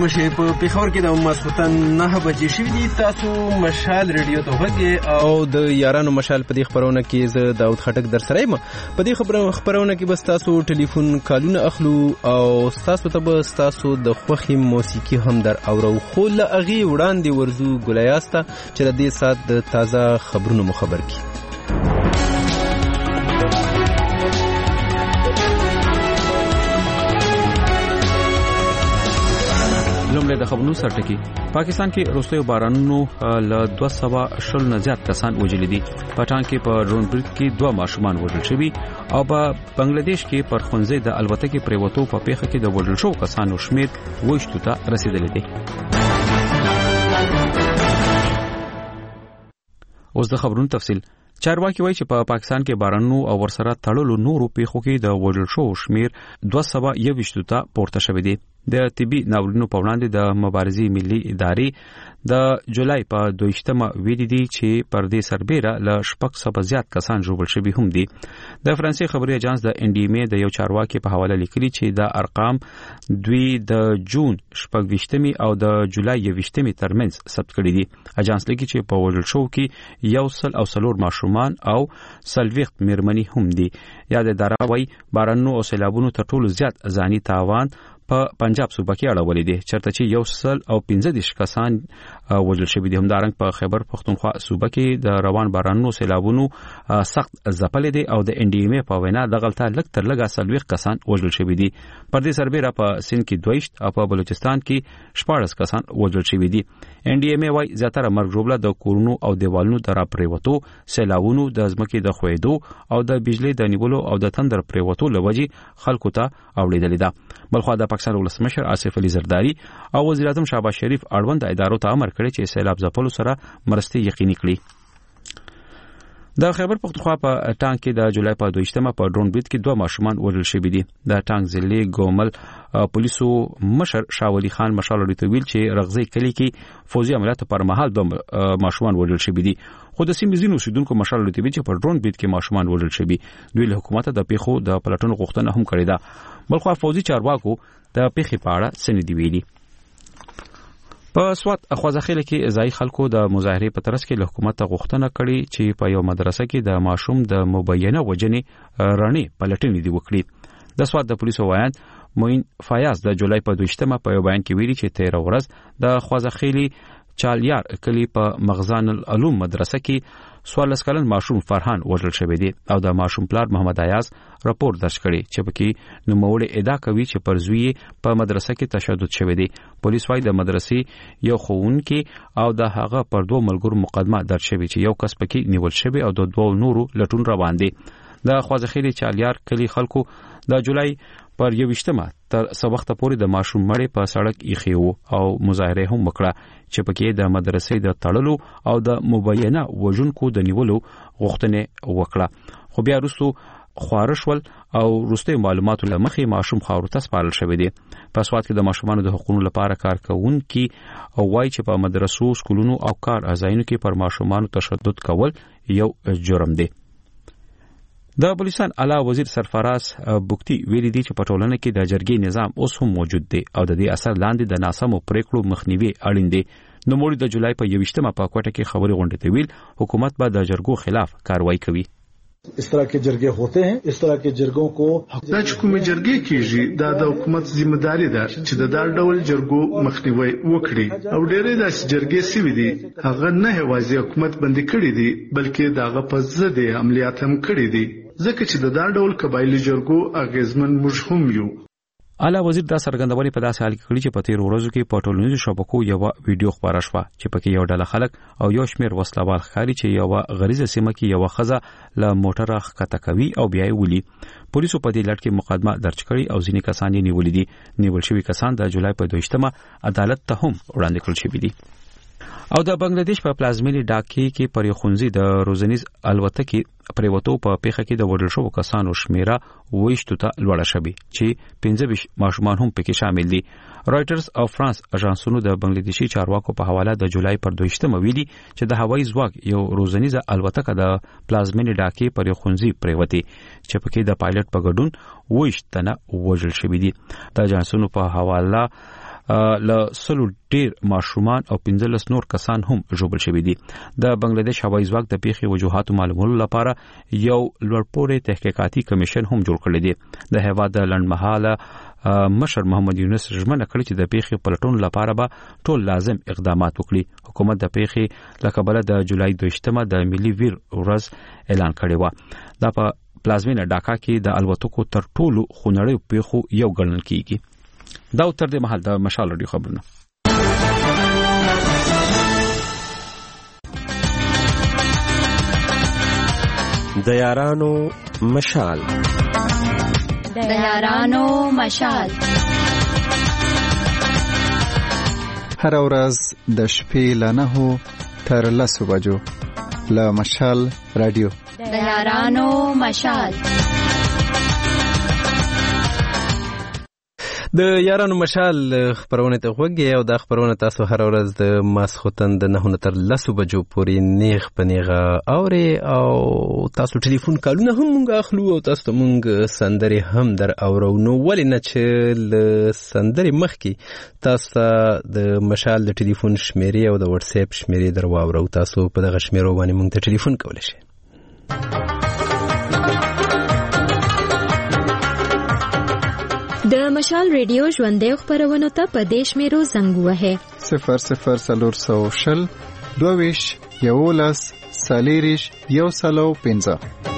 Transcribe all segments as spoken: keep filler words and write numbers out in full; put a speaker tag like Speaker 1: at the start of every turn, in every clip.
Speaker 1: مشه په پیښور کې د ماسختن نه بجې شوې دي. تاسو مشال ریډیو ته وګورئ
Speaker 2: او د یارانو مشال په دې خبرونه کې زه داود خټک در سره یم. په دې خبرونه کې بس تاسو ټلیفون کالونه اخلو او تاسو ته به تاسو د خوخي موسیقي هم در اورو. خو له اغي وړاندې ورزو ګلیاسته چې د دې سات د تازه خبرونو مخبر کی.
Speaker 3: لومړی د خبرونو سرټکی. پاکستان کې روستیو بارانونو له دوه سوه شل نه زیات کسان وژل دي. پټان کې په ډرون برید کې دوه ماشومان وژل شوي او په بنگلاديش کې پر خونځې د الوتکې پریوتو په پیښه کې د وژل شو کسانو شمیر وشتو ته رسیدلی دی. اوس د خبرونو تفصیل. چارواکي وایي چې په پا پاکستان کې بارانونو او ورسره تړلو نورو پیښو کې د وژل شو شمیر دوه سوه یوویشت ته پورته شوی دی. د طبي ناورینونو په وړاندې د مبارزې ملي ادارې د جولای په دویشتمه ویلي دي چې پر دې سربېره له شپږ سوه زیات کسان ژوبل شوي هم دي. د فرانسې خبري اژانس د ان ډي ام د یو چارواکي په حواله لیکلي چې د ارقام دوی د جون شپږویشتمې او د جولای یوویشتمې ترمنځ ثبت کړي دي. اژانس لیکي چې په وژل شو کې یو سل او څلور ماشومان او څلوېښت میرمنې هم دي. یا د اداره وايي بارانونو او سیلابونو تر ټولو زیات ځاني تاوان په پنجاب صوبه کې اړولې دي چرته چې یو سل او پنځه دېرش کسان وژل شوي دي. همدارنګه په خیبر پختونخوا صوبه کې د روان بارانونو سیلابونو سخت ځپلې دي او د ان ډي ام په وینا دغلطه لږ تر لږه څلوېښت کسان وژل شوي دي. پر دې سربېره په سند کې دویشت او په بلوچستان کې شپاړس کسان وژل شوي دي. ان ډي ام وايي زیاتره مرګ ژوبله د کورونو او دیوالونو د راپریوتو، سیلابونو، د ځمکې د ښویېدو او د بجلی د نیولو او د تندر پریوتو لوجې خلکو ته اوړېدلې ده. بلخوا د پاکستان ولسمشر آصف علي زرداری او وزیر اعظم شهباز شریف اړوند ادارو ته امر کړی چې سیلاب ځپلو سره مرستې یقیني کړي. د خیبر پختونخوا په ټانک کې د جولای په دویشتمه په ډرون برید کې دوه ماشومان وژل شوي دي. د ټانک ضلع ګومل پولیسو مشر شاولی خان مشال لري ویل چې رغزي کلی کې فوجي عملیاتو پر مهال دوه ماشومان وژل شوي دي. خو د سیمې ځینو اوسیدونکو مشال لري چې په ډرون برید کې ماشومان وژل شوي. دوی له حکومت د پیښو د پلټنو غوښتنه هم کړې ده. بلخوا فوجي چارواکو د پیښې په اړه څه نه دی ویلي. په سوات خوازخیل کې ځای خلکو د مظاهرې په ترڅ کې له حکومت غوښتنه کړې چې په یو مدرسه کې د ماشوم د مبینه وجنې رڼې پلټنې دی وکړي. د سوات د پولیسو وایي موین فیاض د جولای په دویشتمه په یو بیان کې ویلي چې تیر ورځ د خوازخیل چالیار کلی په مغزان العلوم مدرسه کې څوارلس کلن ماشوم فرحان وژل شوی دی او د ماشوم پلار محمد ایاز راپور درج کړي چې پکې نوموړی ادعا کوي چې پر زوی په مدرسه کې تشدد شوی دی. پولیس وايي د مدرسې یو ښوونکي او د هغه پر دوه ملګرو مقدمه درج شوی چې یو کس پکې نیول شوی او د دوه نورو لټون روان دي. د خوازخیل چالیار کلی خلکو د جولای پر یوویشتمه تر څو وخت پورې د ماشوم مړی په سړک ایښی وو او مظاهره هم وکړه چې پکې د مدرسې د تړلو او د مبینه وژونکو د نیولو غوښتنه وکړه. خو بیا وروسته خوارشول او وروستي معلوماتو لمخې ماشوم خاورو ته سپارل شوی دی. په سوات کې د ماشومانو د حقوقو لپاره کار کوونکي او وايي چې په مدرسو، سکولونو او کار ځایونو کې پر ماشومانو تشدد کول یو جرم دی. د بلوچستان اعلی وزیر سرفراز بوکتی ویلي دی چې په ټولنه کې د جرګې نظام اوس هم موجود دی او د دې اثر لاندې د ناسمو پریکړو مخنیوي اړین دی. نو موږ د جولای په یوویشتمه په کوټه کې خبري غونډه ته ویل حکومت به د جرګو خلاف کاروایی کوي.
Speaker 4: इस तरह के जरगे होते हैं. इस तरह के जरगों को
Speaker 5: دا چې کومې جرګې کیږي دا د حکومت ذمہداري ده چې د دار ډول جرګو مخنیوي وکړي او ډېرې داسې جرګې سوي دي هغه نه یوازې حکومت باندې کړي دي بلکې داغه په ضد عملیات هم کړي دي ځکه چې د دار ډول قبایلی جرګو اغیزمن موږ هم یو.
Speaker 3: اعلی وزیر دا څرګندونه په داسې حال کې کړې چې په تیر ورځو کې په ټولنیزو شبکو یو ویډیو خبره شوه چې پکې یو ډله خلک او یو شمېر وسلوال ښکاري چې یو غریزه سیمه کې یو خزه له موټره ښکته کوي او بیا یې ولي. پولیسو په دې لړ کې مقدمه درج کړې او ځینې کسان یې نیولې دي. نیول شوي کسان د جولای په دویشتمه عدالت ته هم وړاندې کړل شوي دي. او د بنگلاديش په پلازمینی ډاکې کې پر خونځي د روزنیز الوتکې پریوتو په پیښه کې د وژل شوو کسانو شمیره ویشتو ته لوړه شوې چې پنځه ویشت ماشومان هم پکې شامل دي. رائټرز او فرانس اژانسونو د بنگلاديشي چارواکو په حواله د جولای پر دویشتمه ویلي چې د هوایي ځواک یو روزنیز الوتکه د پلازمینی ډاکې پر خونځي پریوتي چې پکې د پایلټ په ګډون ویشت تنه وژل شوې دي. د اژانسونو په حواله له سلو ډیر ماشومان او پنځلس نور کسان هم ژوبل شوي دي. د بنگلاديش هوایي ځواک د پیښې وجوهات معلومولو لپاره یو لوړپوړی تحقیقاتي کمیشن هم جوړ کړی دی. د هیواد د لنډمهاله مشر محمد یونس ژمنه کړې چې د پیښې پلټون لپاره به ټول لازم اقدامات وکړي. حکومت د پیښې لکبله د جولای دویشتمه د ملي ویر ورځ اعلان کړی و. دا په پلازمینه ډاکا کې د الوتکو تر ټولو خونړیو پیښو یو ګڼل کیږي. دا تر دې مهال د مشال رادیو خبرونه.
Speaker 6: د یارانو مشال د یارانو مشال
Speaker 7: هر ورځ د شپې له نهو تر لسو بجو له مشال رادیو
Speaker 6: د یارانو مشال.
Speaker 2: د یارانو مشال خبرونه ته وګورئ او دا خبرونه تاسو هر ورځ د ماسختن د نه تر لسو بجو پورې نیغ پنیغه اوري او تاسو ټلیفون کالونه هم مونږ اخلو او تاسو مونږ سندري هم در اورو. نو ولې نه چې ل سندري مخکي تاسو د مشال د ټلیفون شمیرې او د واتس اپ شمیرې در واورو. تاسو په دغه شمیرو باندې مونږ ته ټلیفون کولای شئ.
Speaker 8: د مشال ریډیو ژوندې خبرونه ته په دیش میرو زنګ وهه
Speaker 7: صفر صفر سلور سو شل دویش یولس سالیریش یو سلو پنځه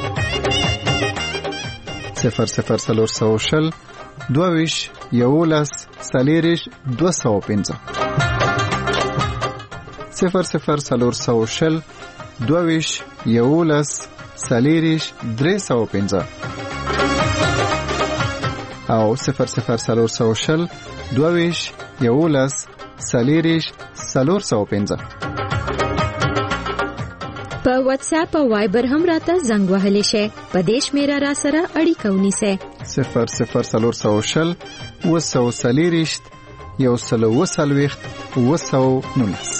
Speaker 7: صفر صفر سلور سو شل دویش یولس سالیریش دو سو پنځه صفر صفر سلور سو شل دویش یولس سالیریش درې سو پنځه او صفر صفر سلور سو شل دویش یولس سالیریش سلور سو پنځه.
Speaker 8: په واتس اپ او وایبر هم راته زنګ وهلی شئ. په دیش میرا را سره اړیکه ونیسئ.
Speaker 7: صفر صفر سلور سو شل وسو سالیریش یو سلو وسلويخت وسو نونس.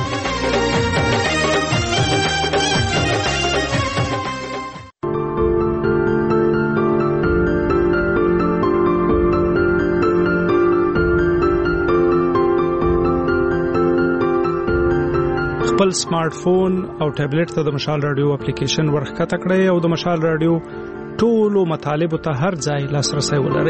Speaker 9: خپل سمارټ فون او ټابلیټ ته د مشال رادیو اپلیکیشن ورخکته کړئ او د مشال رادیو ټولو مطالبه ته هر ځای لاسرسي ولرئ.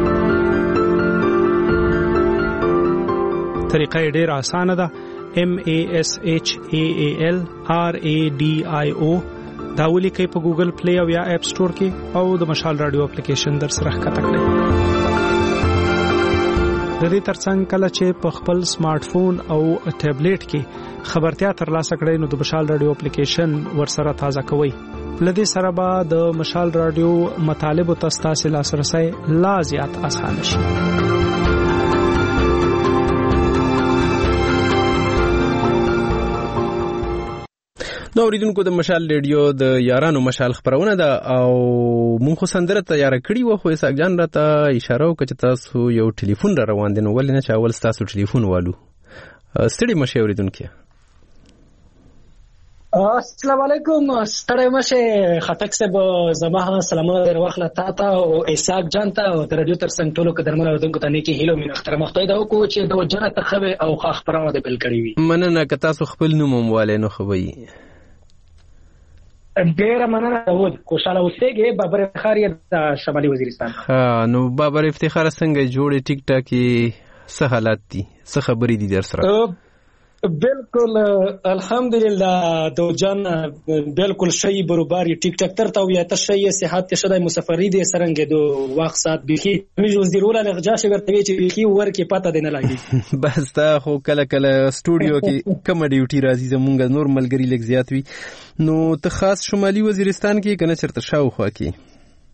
Speaker 9: طریقه ډېر اسانه ده. M A S H A A L R A D I O دا ولیکئ په ګوګل پلی او یا اپ سٹور کې او د مشال رادیو اپلیکیشن در سره ښکته کړئ. د دې ترڅنګ کله چې په خپل سمارټ فون او ټابلیټ کې خبرتیا ترلاسه کړئ نو د مشال رادیو اپلیکیشن ورسره تازه کوئ. لدې سره به د مشال رادیو مطالبه تاسو لاسرسي لا زیات اسانه شي.
Speaker 2: نو اوریدونکو د مشال ریډیو د یارانو مشال خبرونه ده او مونږ خو سندره تیار کړی و خو اسحاق جان راته اشاره وکړه چې تاسو یو ټلیفون را روان دي. نو ولې نه چې اول تاسو ټلیفون والو. ستړي مشه اوریدونکو.
Speaker 10: السلام علیکم. ستړي مشه خټک صاحب زما سلامونه در واخله تا ته او اسحاق جان ته او رادیو ترڅنګ ټولو قدرمنو اوریدونکو ته نیکی هیلو مینه اختر مخته دا کو چې د جنت خبر او خاص خبرونه د بل کړی وي.
Speaker 2: مننه که تاسو خپل نوم مواله نو خوي.
Speaker 10: ډیر مننه داود خوشاله اوسېږي. بابر افتخار د شمالي وزیرستان.
Speaker 2: ها نو بابر افتخار څنګه جوړې ټیک ټاک کې څه حالات دي څه خبرې دي در سره؟
Speaker 10: بالکل الحمدلله دو جان بالکل شی برابر ټیک ټاک تر ته یا ته شی صحت شدای مسافری دي سرنګ دو وخت سات بيخي مې وزیر ولا لغجا شي ورته چې بيخي ورکه پته دینه لګي.
Speaker 2: بس تا خو کله کله سټوډیو کې کوم ډیوټي راځي زمونږ نور ملګری لګ زیات وي. نو ته خاص شمالي وزیرستان کې کنه چرته شاوخوا کې؟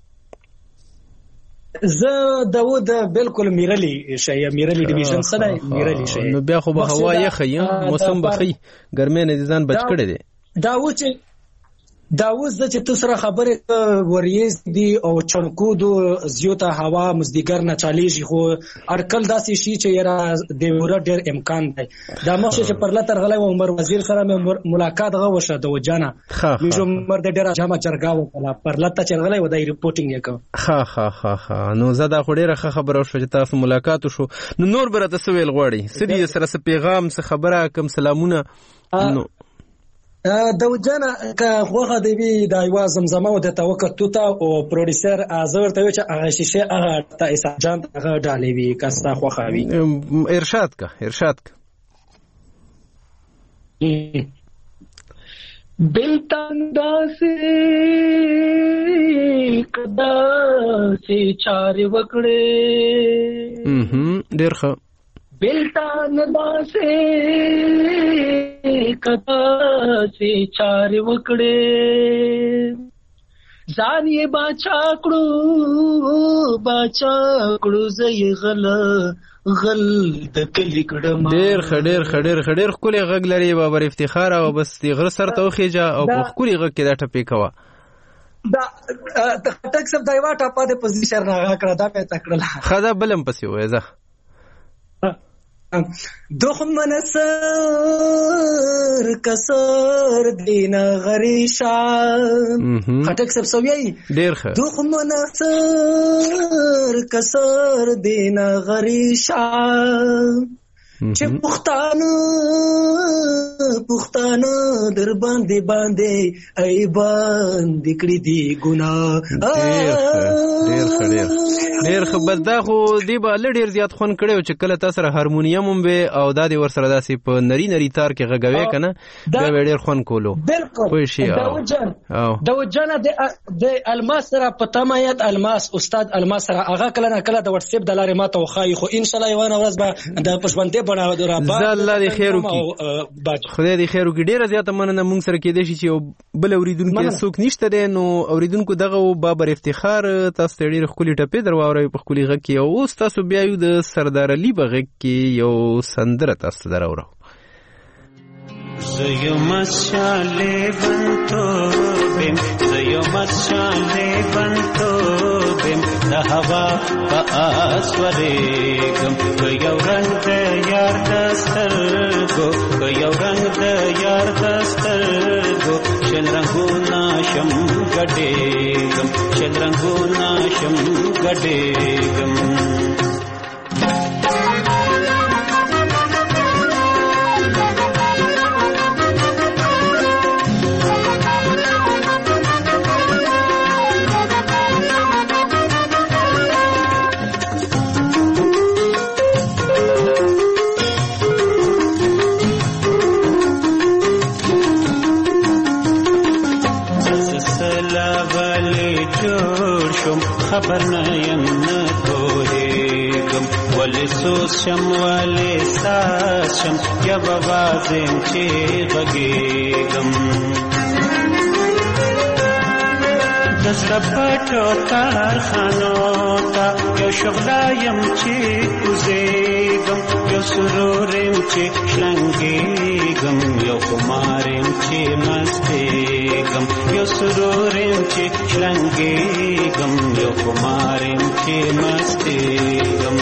Speaker 10: زه داود بالکل میرلی شي میرلی ډیویژن سره میرلی شي.
Speaker 2: نو بیا خو به هوا یې خیم موسم بخي ګرمه نه ځان بچ کړی دی.
Speaker 10: داود چې دا اوس چې تو سره خبره وریز دی او چنکو دو زیوته هوا مزدیګر نه چالیږي خو ارکل داسې شي چې یاره د ور ډیر امکان دی دا مخ چې پر لتر غلې عمر وزیر سره مې ملاقات غو وشه د وجانا مې عمر د ډیر جامه چرګا وکړه پر لته چرغلې ودای ریپورتینګ وکړه
Speaker 2: ها ها ها ها نو زدا خو ډیره خبره شو چې تاسو ملاقات شو نو نور برته سویل غواړي سړي سره څه پیغام څه خبره کوم سلامونه نو
Speaker 10: د وجانا که خوخه دی وی د ایوا زمزمه او د توکل توتا او پروډوسر ازور ته چې هغه شیشه هغه ته ایسا جان هغه ډالې وی کستا خوخه وی
Speaker 2: ارشاد کا ارشاد کا
Speaker 11: بلتاندا سے کدا سے چار وکړې
Speaker 2: هم ډیر ښه
Speaker 11: بلتاندا سے کدا سے چار وکړې ځان یې باچا کړو باچا کړو زې غل غل د کلی کړم
Speaker 2: ډیر خډیر خډیر خډیر خولي غږ لري بابر افتخار او بس دی غر سر ته خوخیجا او په خولي غږ کې دا ټپې کوا
Speaker 10: دا ټک سم دایوا ټاپا د پوزیشن راغ کړه دا په تکړه
Speaker 2: خدا بلم پسې وې زه
Speaker 10: دخمن سر کسر دین غریشا خټک سب سوی
Speaker 2: ډیر ښه
Speaker 10: دخمن سر کسر دین غریشا چې پښتانه پښتانه در باندې باندې ای باندې کړی دی ګناه
Speaker 2: ډیر ښه ډیر ډیر ښه بس دا خو دی به ډیر زیات خون کړو چې کله تاسو سره هارمونیم هم به او دا دی ور سره داسې په نری نری تار کې غږوي کنه دا ډیر خون کولو
Speaker 10: بالکل دا وجن دا وجن د الماس سره په تمایت الماس استاد الماس سره هغه کله نه کله د واتس اپ د لارې ماته وخای خو ان شاء الله یو نه ورځ به د پښبندې بنا درا با
Speaker 2: الله دې خیر وکړي خدای دې خیر وکړي ډیره زیاته مننه مونږ سره کې دي چې بل اوریدونکو څوک نشته دی نو اوریدونکو دغه بابر افتخار تاسو ډیر خولي ټپې درواوري په خولي غږ کې او تاسو بیا یو د سردار علي بغږ کې یو سندره تاسو دراوړو
Speaker 12: زيو مشاله بنتو بم زيو مشاله بنتو بم د هوا په اسورېګم په یو رنگ د یار دسترګو په یو رنگ د یار دسترګو شل رنگونه شم ګډېګم شل رنگونه شم ګډېګم خبر نه یم نه پوهېږم ولې سوز شم ولې ساز شم یو اواز یم چې غږېږم د زړه پټو کارخانو ته یو شغله یم چې کوزېږم یو سرور یم چې شلنګېږم یو خمار یم چې مستېږم یو سرور یم چې شلنګېږم یو خمار یم چې مستېږم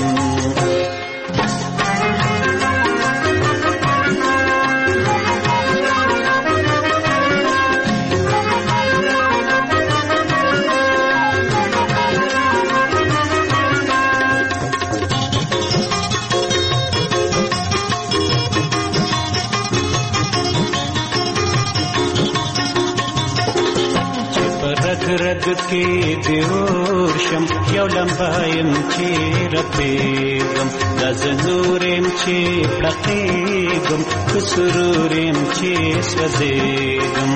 Speaker 12: رگ کې دیور شم یو لمبایم چې رپېږم دا زنورم چې پړقېږم کسرورم چې سوځېږم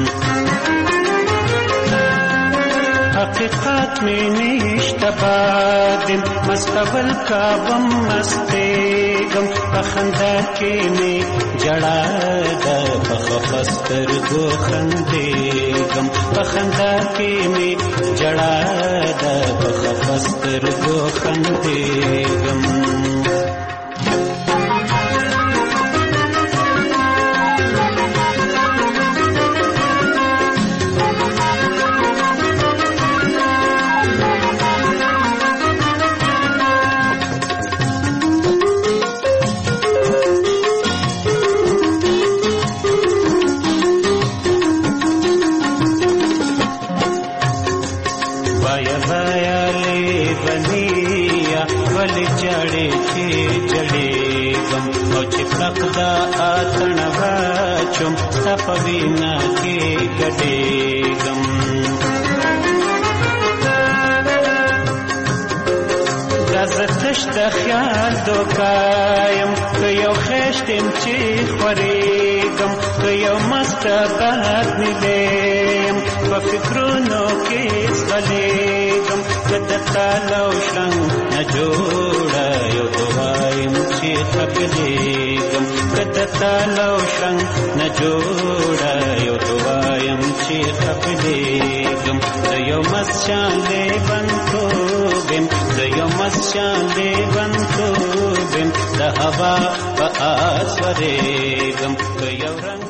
Speaker 12: حقیقت می نشته بادم مستول کابم مستېږم په خندا کې می جړا ده په خفه سترګو خندېږم په خندا کې می جړا ده په خفه سترګو خندېږم ستپوینا کې ګډېږم دزتش د خیال دوکایم که یو خشتم چې خورېږم که یو مست باد نیلیم په فکرونو کې ځغلېږم که د تالو شرنګ نه جوړه یو دوایم چې خفلېږم که د تالو شرنګ نه جوړه یو دوایم چې خفلېږم د یو مست شان لیونتوب د یو مست شان لیونتوب د هوا په آس ورېږم که یو رنګ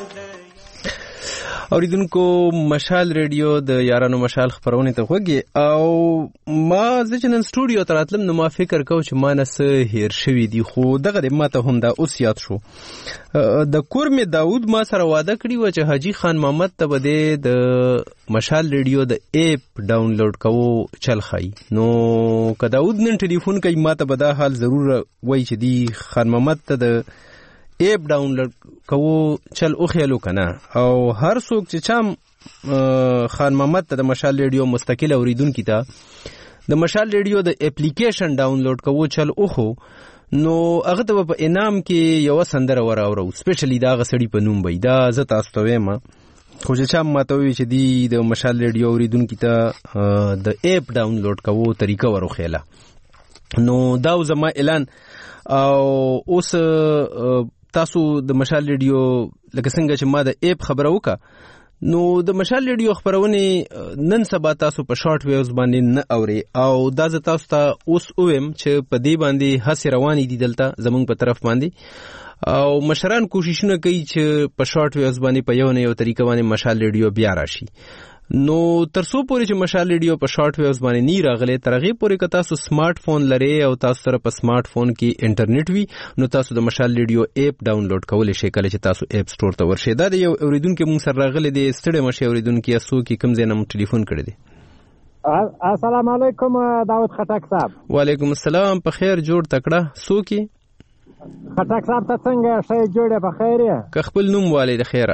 Speaker 2: اوریدونکو مشال ریډیو د یارانو مشال خبرونه ته وګي او ما ځکه سټوډیو ته راتلم نو ما فکر کوم چې ما نه څه هیر شوی دی خو دغه د ماته هم دا اوس یاد شو د کورم داوود ما سره وعده کړی و چې حاجی خان محمد ته بده د مشال ریډیو د اپ ډاونلوډ کوو چل خای نو که داوود نن ټلیفون کوي ما ته بدا حال ضرور وای چې دی خان محمد ته د اپ ډاونلوډ کوو چل او خیالو کنه او هر څوک چې چام خان محمد ته د مشال ریډیو مستقل اوریدونکو ته د مشال ریډیو د اپلیکیشن ډاونلوډ کوو چل او خو نو هغه ته په انعام کې یو سندره وراورو سپیشلی دا غسړی په نوم وای دا زه تاسو ته وایم خو چې چام ماته وی چې دی د مشال ریډیو اوریدونکو ته د اپ ډاونلوډ کوو طریقه ورخېلا نو دا زما اعلان او اوس تاسو د مشال ریډیو لکه څنګه چې ما د اپ خبره وکړه نو د مشال ریډیو خبرونه نن سبا تاسو په شارټ ویوز باندې نه اوري او دا ز تاسو ته اوس اوم چې په دې باندې هڅه روانې دي دلته زمونږ په طرف باندې او مشران کوششونه کوي چې په شارټ ویوز باندې په یو نه یو طریقه باندې مشال ریډیو بیا راشي نو ترڅو پورې چې مشال ریډیو په شارټ ویوز باندې نه راغلي ترغه پورې که تاسو سمارټ فون لري او تاسو سره په سمارټ فون کې انټرنیټ وي نو تاسو د مشال ریډیو اپ ډاونلوډ کولای شئ کله چې تاسو اپ سٹور ته ورشئ دا د یو اوریدونکو مون سره راغلي د ستړي مشه اوریدونکو اسو کې کم زینم ټلیفون کړی دی
Speaker 13: السلام علیکم داود خټک صاحب
Speaker 2: وعلیکم السلام په خیر جوړ تکړه سو کې
Speaker 13: خټک صاحب ته څنګه شې جوړه په خیر یې
Speaker 2: که خپل نوم والي د خیره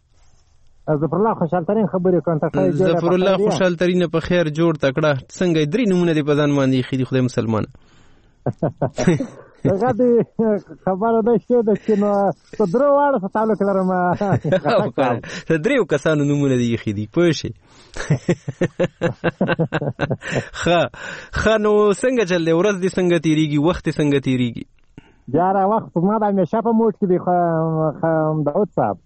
Speaker 13: ظفر الله خوشالترین خبرې کوم ته خیر جوړه
Speaker 2: ظفر الله خوشالترین په خیر جوړ تکړه څنګه درې نمونه دی په ځان باندې خېدي خدای مسلمان
Speaker 13: هغه دې خبره ده چې د کینو په درو واړو په تعلق لرم
Speaker 2: ته دریو کسانو نمونه دی خېدي پوه شي ښه ښه نو څنګه چل دی ورځ دې څنګه تیریږي وخت څنګه تیریږي
Speaker 13: جاره وخت ما د همیشه په موټ کې دی داود صاحب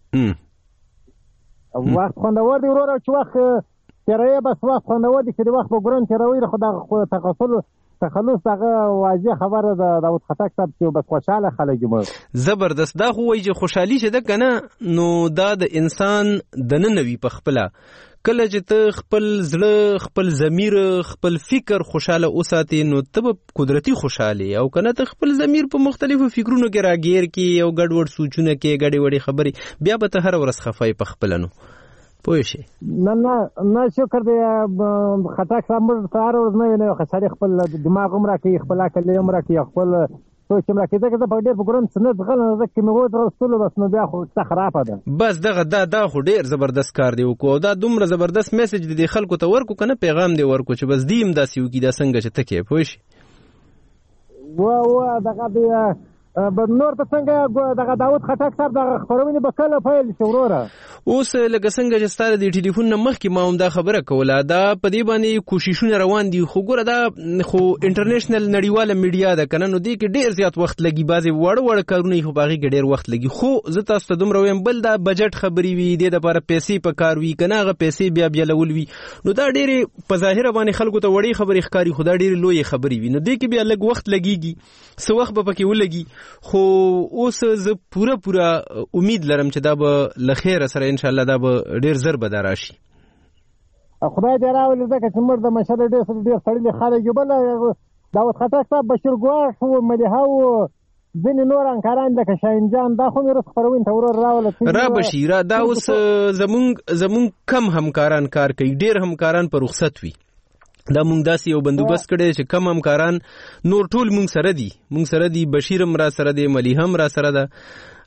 Speaker 13: وخت خوندور دی ورور چې وخت تیرې بس وخت خوندور دی چې وخت په ګرون تیروي خو د تخصص تخلص هغه واضح خبره ده داود خټک صاحب چې بس خوشاله خلک مو
Speaker 2: زبردست دا خو وایي چې خوشحالي شه ده کنه نو دا د انسان د ننوي په خپل کله چې ته خپل زړه خپل ضمیر خپل فکر خوشاله اوساتې نو ته قدرتي خوشاله او کنه ته خپل ضمیر په مختلفو فکرونو کې راګیر کې او ګډوډ سوچونه کې ګډې وډې خبرې بیا به ته هر ورځ خفای په خپل نو پوه شي
Speaker 13: نه نه نه شکر دې خټک صاحب موږ هر ورځ نه نه خساري خپل دماغ عمره کې خپل عقل عمره کې خپل سوچ عمره کې دغه په ډېر په ګرون سند غل نه ځکه مې وځو رسول بس نو بیا خو څه خراب ده
Speaker 2: بس دغه دا دا خو ډېر زبردست کار دی وکړو دا دومره زبردست میسج دی خلکو ته ورکو کنه پیغام دی ورکو چې بس دیم داسې وکي دا څنګه چې تکې پوه شي
Speaker 13: و و دغه دی نور ته څنګه دغه داود خټک صاحب دغه خبرونه به کله پیل شي وروره
Speaker 2: اوس لکه څنګه چې ستاره د ټلیفون نه مخکې ما هم دا خبره کوله دا په دې باندې کوششونه روان دي خو ګوره دا خو انټرنیشنل نړیواله میډیا ده کنه نو دې کې ډېر زیات وخت لګي بعضې وړ وړ کارونه خو باغې کې ډېر وخت لګي خو زه تاسو ته دومره وایم بل دا بجټ خبرې وي دې دپاره پیسې په کار وي که نه هغه پیسې بیا بیا لول وي نو دا ډېرې په ظاهره باندې خلکو ته وړې خبرې ښکاري خو دا ډېرې لویې خبرې وي نو دې کې بیا لږ وخت لګېږي څه وخت به پکې ولګي خو اوس زه پوره پوره امید لرم چې دا به له خیره سره انشاءالله دا به ډېر زر به دا راشي
Speaker 13: خدای دې راولي ځکه چې موږ د مشر ډېر ډېر سړي خلک یو بل داود خټک صاحب بشیر ګواښ و ملیحه و ځینې نور انکاران لکه شاهین جان دا خو مې رس خپروین ته ورور راوله
Speaker 2: را بشي را دا اوس زمونږ زمونږ کم همکاران کار کوي ډېر همکاران په رخصت وي دا مونږ داسې یو بندوبست کړی چې کم همکاران نور ټول مونږ سره دي مونږ سره دي بشیر هم را سره دی ملیحه هم را سره ده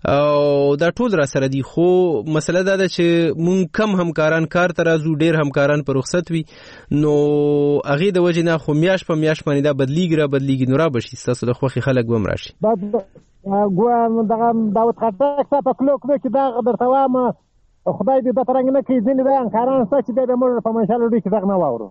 Speaker 2: او دا ټول را سره دي خو مسله دا ده چې مونږ کم همکاران کار ته راځو ډیر همکاران په رخصت وي نو هغه د وجه نه خو میاش په میاش باندې دا بدلیږي را بدلیږي نو را بشي تاسو د خوخي خلک بم راشي
Speaker 13: ګو دغه داوود خټک په کلو کلو چې دا درته وامه خدای دې د ترنګ نه کوي ځینې دا همکاران ستا چې د موږ په منشا لوډي کې دغه نه واورو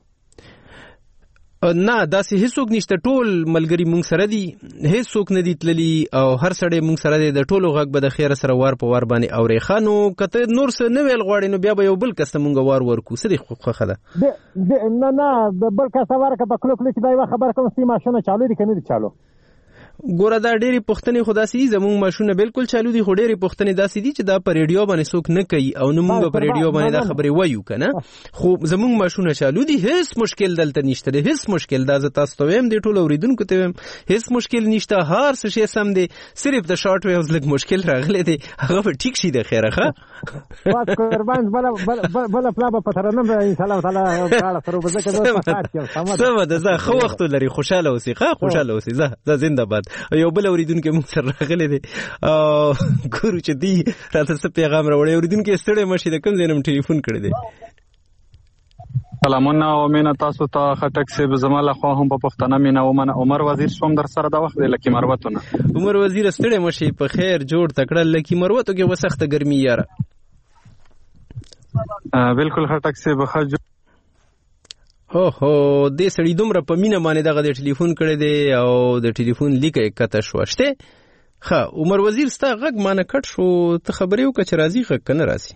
Speaker 2: نه داسې هیڅوک نشته ټول ملګری مونږ سره دي هیڅوک نه دي تللی او هر سړی مونږ سره دی د ټولو غږ به د خیر سره وار په وار باندې اوري خانو کته نور څه نه ویل غواړي نو بیا به یو بل کس مونږ وار ورکو سړي خوخه ده
Speaker 13: نه نه د بل کس ورکه په کلو کلو چې دا خبر کوم سي ماشونه چالو دي کنه دي چالو
Speaker 2: ګوره دا ډېری پښتنې خدا سي زموږ ماشونه بالکل چالو دي خو ډېری پښتنې داسې دي چې دا په ریډیو باندې څوک نه کوي او نو موږ په ریډیو باندې دا خبرې وایو کنه خو زموږ ماشونه چالو دي هیڅ مشکل دلته نشته دی هیڅ مشکل دا ز تاسو ته ویم دی ټول اوریدونکو ته ویم هیڅ مشکل نشته هر څه شی سم دی صرف د شارټ ویوز لږ مشکل راغلی دی هغه به ټیک شي د خیره ښه
Speaker 13: واس قربان بل بل بل پلا په ترنم ان شاء الله تعالی تعالی سره به زکه دوه
Speaker 2: سم ده زه خو وخت لري خوشاله اوسې ښه خوشاله اوسې زه زنده باد یو بل اوریدونکو موږ سره راغلی دی او ګورو چې دی راته څه پیغام راوړی اوریدونکو ستړی مشي د کوم ځای نه ټلیفون کړی دی
Speaker 14: سلامونه او مینا تاسو ته خټک سیب زماله خو هم په پښتنه مینا ومنه عمر وزیر شوم در سره دا وخت دی لکه مروتونه
Speaker 2: عمر وزیر ستړی مشي په خیر جوړ تکړه لکه مروتو کې وسخته ګرمي یاره
Speaker 14: بالکل خټک سیب خج
Speaker 2: هو هو د سړی دومره په مینه باندې دغه د ټلیفون کړی دی او د ټلیفون لیکه کته شوشته ښه عمر وزیر ستا غږ مانه کټ شو ته خبرې وکړه چې راځي غږ کنه راځي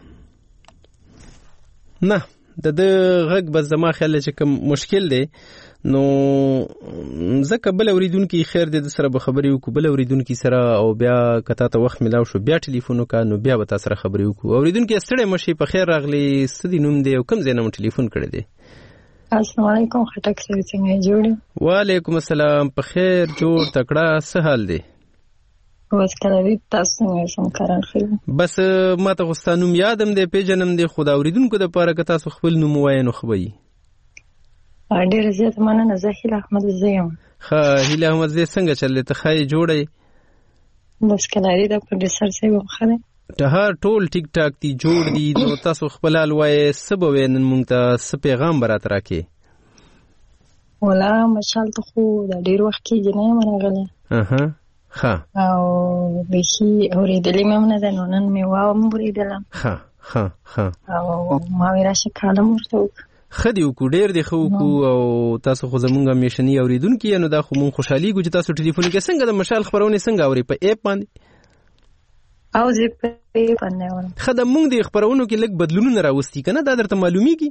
Speaker 2: نه د د غږ بس زما خیال چې کوم مشکل دی نو ځکه بل اوریدونکي خیر دې سره به خبرې وکړو بل اوریدونکي سره او بیا کته ته وخت ملاو شو بیا ټلیفون وکړه نو بیا به تاسو سره خبرې وکړو اوریدونکي ستړی مشي په خیر راغلی ستدي نوم دی او کوم ځای نه ټلیفون کړی دی
Speaker 15: السلام علیکم خټک سره څنګه جوړ
Speaker 2: وعلیکم السلام په خیر جوړ تکړه څه حال دی
Speaker 15: اوس کله تاسو څنګه سم کاران خیر
Speaker 2: بس ما ته غوستانوم یادم دی پیجنم دی خدا اوریدونکو د پاره که تاسو خپل نوم وایي نو خو وي
Speaker 15: ډېر زیات مننه زهیل احمد زیم
Speaker 2: ښه هیله احمد زی څنګه چلې ته خای جوړی
Speaker 15: بس کله د پروډوسر صاحب خله
Speaker 2: ته ټول ټیک ټاک دی جوړ دی نو تاسو خپل الوای سبب نن مونږ ته س پیغام برات راکې
Speaker 15: ولا مشال ته خو دا ډیر وخت کې نه مرغله
Speaker 2: اها ها
Speaker 15: او بشي اوریدلې مې نه ده نو نن مې واو مې اوریدلم
Speaker 2: ها ها ها
Speaker 15: او ما وراشه کالم ورته
Speaker 2: خدي کو ډیر دی خو کو او تاسو خو زمونږه میشنی اوریدونکو نو دا خو مون خوشحالي ګو چې تاسو ټلیفون کې څنګه د مشال خبرونه څنګه اوري په اپ باندې
Speaker 15: او زه په باندې ورم
Speaker 2: خدای مونږ د خبرونو کې لږ بدلونونه راوستي کنه دا درته معلومیږي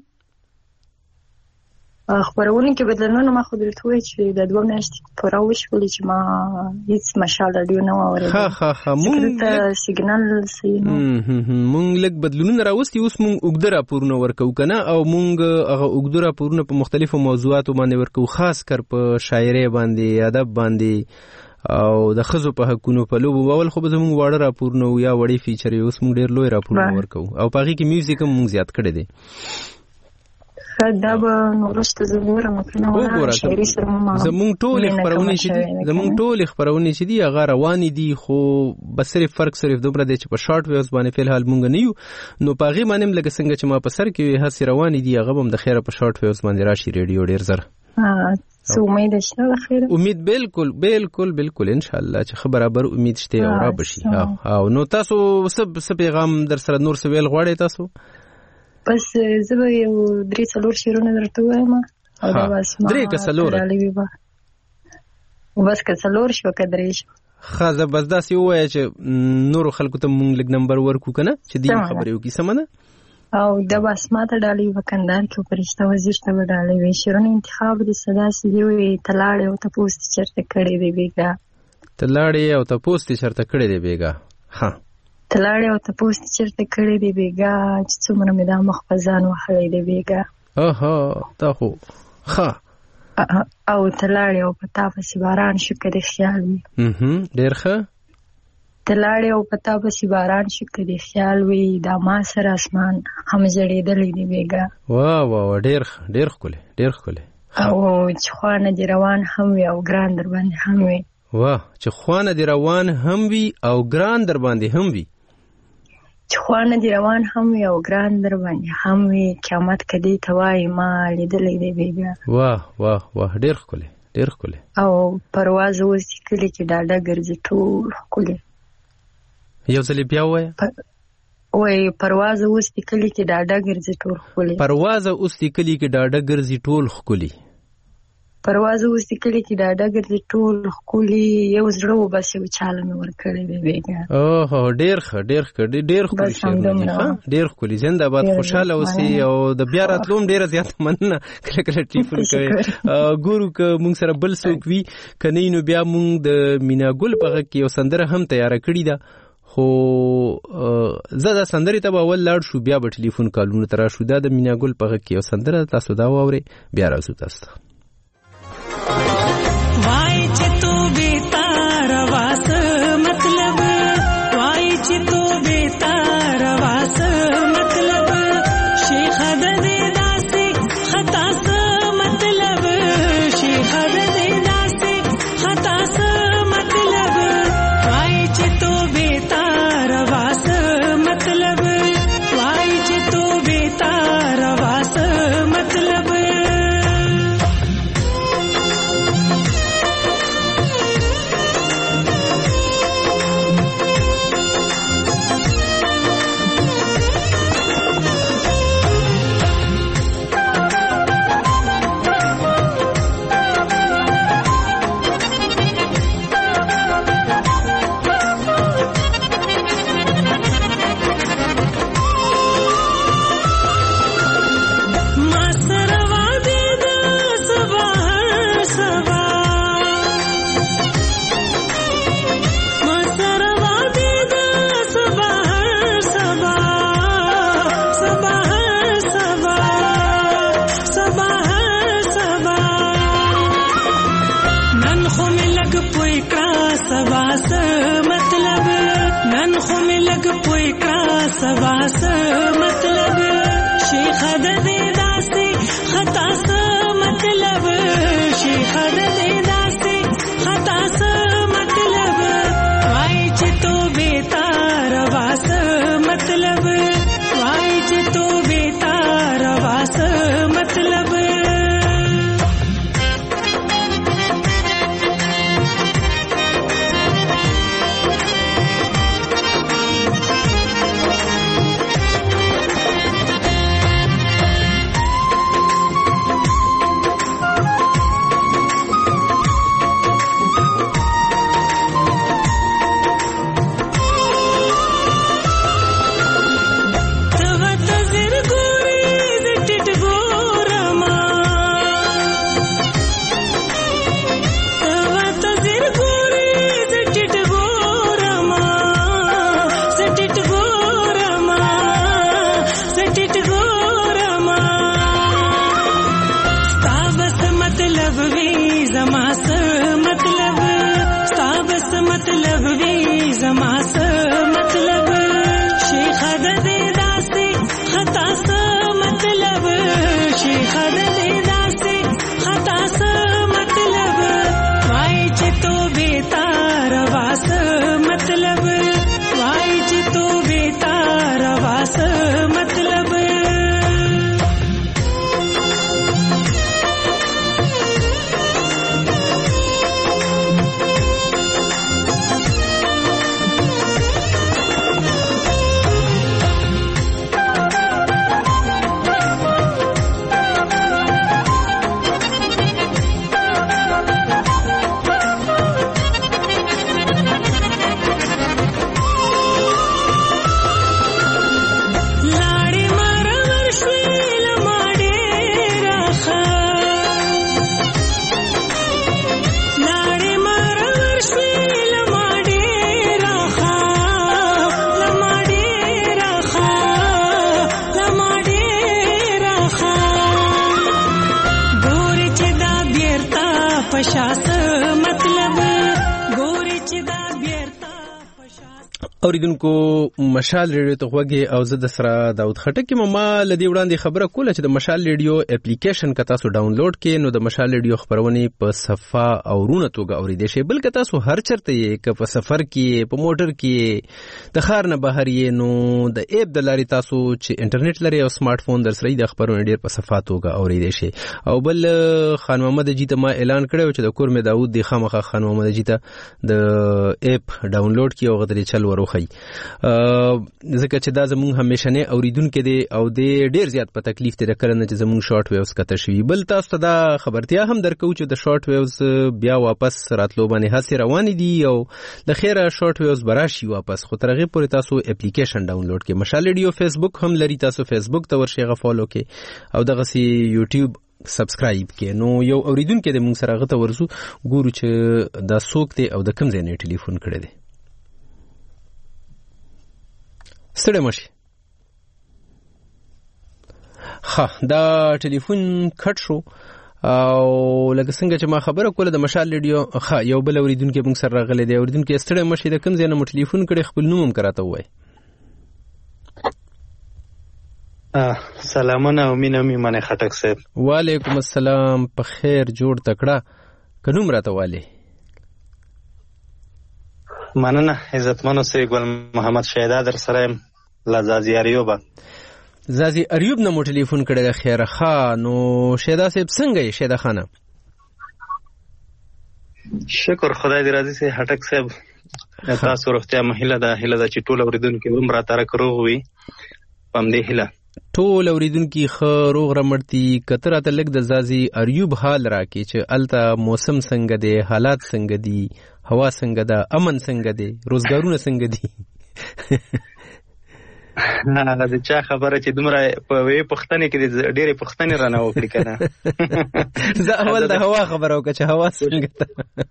Speaker 15: خبرونه کې بدلونونه ما خو درته وایي چې د دوه میاشتې پر اوښول چې ما هیڅ مشال رادیو نه اورېدل
Speaker 2: ها ها ها
Speaker 15: مونږ سیګنال سینو
Speaker 2: مونږ لږ بدلونونه راوستي اوس مونږ وګړه راپورونه ورکو کنه او مونږ هغه وګړه راپورونه په مختلفو موضوعاتو باندې ورکو خاص کر په شاعري باندې ادب باندې او د خزو په حقونو په لوبو اول خو به زموږ واړه راپورونه یا وړي فیچر اوس موږ ډېر لوی راپورونه ورکو او په هغه کې میوزیک هم موږ زیات کړی دی
Speaker 15: دا به نورسته زموږ مکنه شاعري سره ما
Speaker 2: زموږ ټول خبرونه چې دي زموږ ټول خبرونه چې دي هغه روان دي خو بس صرف فرق صرف دومره دی چې په شارټ ویوز باندې فل حال مونږ نه یو نو په هغه باندې لکه څنګه چې ما په سر کې هڅه روان دي هغه هم د خیره په شارټ ویوز باندې راشي ریډیو ډیر زر
Speaker 15: سو امید شته د خیر
Speaker 2: امید بالکل بالکل بالکل ان شاء الله چې برابر امید شته او را بشي او نو تاسو سب سب پیغام در سره نور سویل غواړی تاسو
Speaker 15: بس زه یو درې څلور شیرونه درته وایم او دا بس ما
Speaker 2: درې کسلور
Speaker 15: بس کسلور شو کدرې شو
Speaker 2: خازه بس دا سی وای چې نور خلکو ته مونږ لګ نمبر ورکو کنه چې دې خبرې وکي سمنه
Speaker 15: او د بس ماته ډالۍ وکندار کې پرشته وزیر ته ډالۍ وی شیرونه انتخاب د صدا سي وی تلاړې او تاسو چرته کړې دی بیګا
Speaker 2: تلاړې او تاسو چرته کړې دی بیګا ها
Speaker 15: تلاړې او تاسو چرته کړې دی بیګا چې څومره مې د مخفزان وحلې دی بیګا
Speaker 2: اوه تا خو ها
Speaker 15: او تلاړې او پتا په سیباران شو کړي خیال وی
Speaker 2: اها ډېر ښه
Speaker 15: تلاړې او پتا په سیباران شو کړي خیال وی د ما سره اسمان هم جړېدلې دی بیګا
Speaker 2: واه واه ډېر ډېر خولې ډېر خولې
Speaker 15: او چې خوانه دی روان هم وی او ګران در باندې هم وی
Speaker 2: واه چې خوانه دی روان هم وي او ګران در باندې هم وي.
Speaker 15: چې خوانه دی روان هم وي او ګران در باندې هم وي، قیامت کدی توای ما لیدلې دی بیګا.
Speaker 2: واه واه واه ډېر ښکلی ډېر ښکلی.
Speaker 15: او پرواز اوس کلی کې ډاډه ګرځي ټول ښکلی.
Speaker 2: یو ځل بیا وایه.
Speaker 15: وای پرواز اوس کلی کې ډاډه ګرځي ټول ښکلی.
Speaker 2: پرواز اوس کلی کې ډاډه ګرځي ټول ښکلی.
Speaker 15: پرواز اوس کلی کې ډاډه ګرځي ټول ښکلی. یو زړه وبس یو چاله مې ورکړی دی بیګا.
Speaker 2: اوه ډېر ښه ډېر ښه ډېر ښکلی شعرونه ښه ډېر ښکلی. زنده باد خوشحاله اوسئ او د بیا راتلو ډېره زیاته مننه. کله کله ټلیفون کوئ ګورو که موږ سره بل څوک وي که نه نو بیا موږ د مینا ګل په غږ کې یو سندره هم تیاره کړې ده، خو زه دا سندرې ته به اول لاړ شو بیا به ټلیفون کالونو ته راشو. دا د مینا ګل په غږ کې یو سندره تاسو دا واورئ بیا راځو تاسو ته.
Speaker 16: وای چې تو بیتار واس مطلب، وای چې تو بیتار واس مطلب، شیخ د دې داسې خطا س مطلب، شیخ د دې داسې خطا س مطلب، وای چې تو بیتار واس مطلب، وای چې تو بیتار واس مطلب. سواس مطلب، شیخ د دې داسې خطا س مطلب، شیخ د دې داسې خطا س مطلب، وای چې تو بیتار واس مطلب، وای چې تو بیتار واس مطلب.
Speaker 2: اوریدونکو مشال ریډیو ته غوږی او زه د سره داود خټک ما لدی وړاندې خبره کوله چې د مشال ریډیو اپلیکیشن که تاسو ډاونلوډ کړئ نو د مشال ریډیو خبرونه په صفه او رونه توګه اوریدئ شئ. بلکې تاسو هر چرته یې که په سفر کې په موټر کې د ښار نه بهر یې نو د ایپ د لارې تاسو چې انټرنیټ لري او سمارټ فون در سره د خبرونه ډیر په صفه توګه اوریدئ شئ. او بل خان محمد جی ته ما اعلان کړو چې د کور مې داود دی خامخا خان محمد جی ته د ایپ ډاونلوډ کړي او غوډه چل ورو خي ځکه چې دا زموږ همیشنه اوریدونکو دي او د ډیر زیات په تکلیف ته کړنه چې زموږ شارټ ویوز کته شوی. بل تاسو ته دا خبرتیا هم درکو چې د شارټ ویوز بیا واپس راتلو باندې هڅه روان دي او د خیره شارټ ویوز براشي واپس خو ترغه پورې تاسو اپلیکیشن ډاونلوډ کړئ. مشال ریډیو فیسبوک هم لري تاسو فیسبوک ته ورشي غو فالو کړئ او دغه سي یوټیوب سبسکرایب کړئ. نو یو اوریدونکو د موږ سره غته ورسو ګورو چې دا څوک دی او د کوم ځای نه ټلیفون کړی دی. ستړی مشي ها دا ټلیفون کټ شو او لکه څنګه چې ما خبره کوله د مشال ریډیو ها یو بل اوریدونکو موږ سره راغلی دی. اوریدونکو ستړی مشي د کوم ځای نه ټلیفون کړي خپل نوم هم کراته وای.
Speaker 17: سلامونه او مینه می منه خټک صاحب.
Speaker 2: وعلیکم السلام په خیر جوړ تکړه کنوم راته والی.
Speaker 17: مننه عزتمنو سي ګل محمد شهدا در سره لزازي اریوب.
Speaker 2: زازي اریوب نه مو ټلیفون کړی د خیر خان. نو شهدا صاحب څنګه یې شهدا خانه؟
Speaker 17: شکر خدای دې راضي سي هټک صاحب. تاسو روغتیا مهله ده هله ده چې ټول اوریدونکو هم را تر کروغ وي پم دې هله
Speaker 2: ټول اوریدونکو خو روغ رمړتي کتره ته لګ د زازي اریوب حال راکې چې الته موسم څنګه دی حالات څنګه دي هوا څنګه ده امن څنګه دی روزګارونه څنګه دي؟
Speaker 17: نه دا چا خبره چې دومره په وی پښتنې کې ډېرې پښتنې رانه وکړي کنه.
Speaker 2: زه اول د هوا خبره وکړه چې هوا څنګه ده.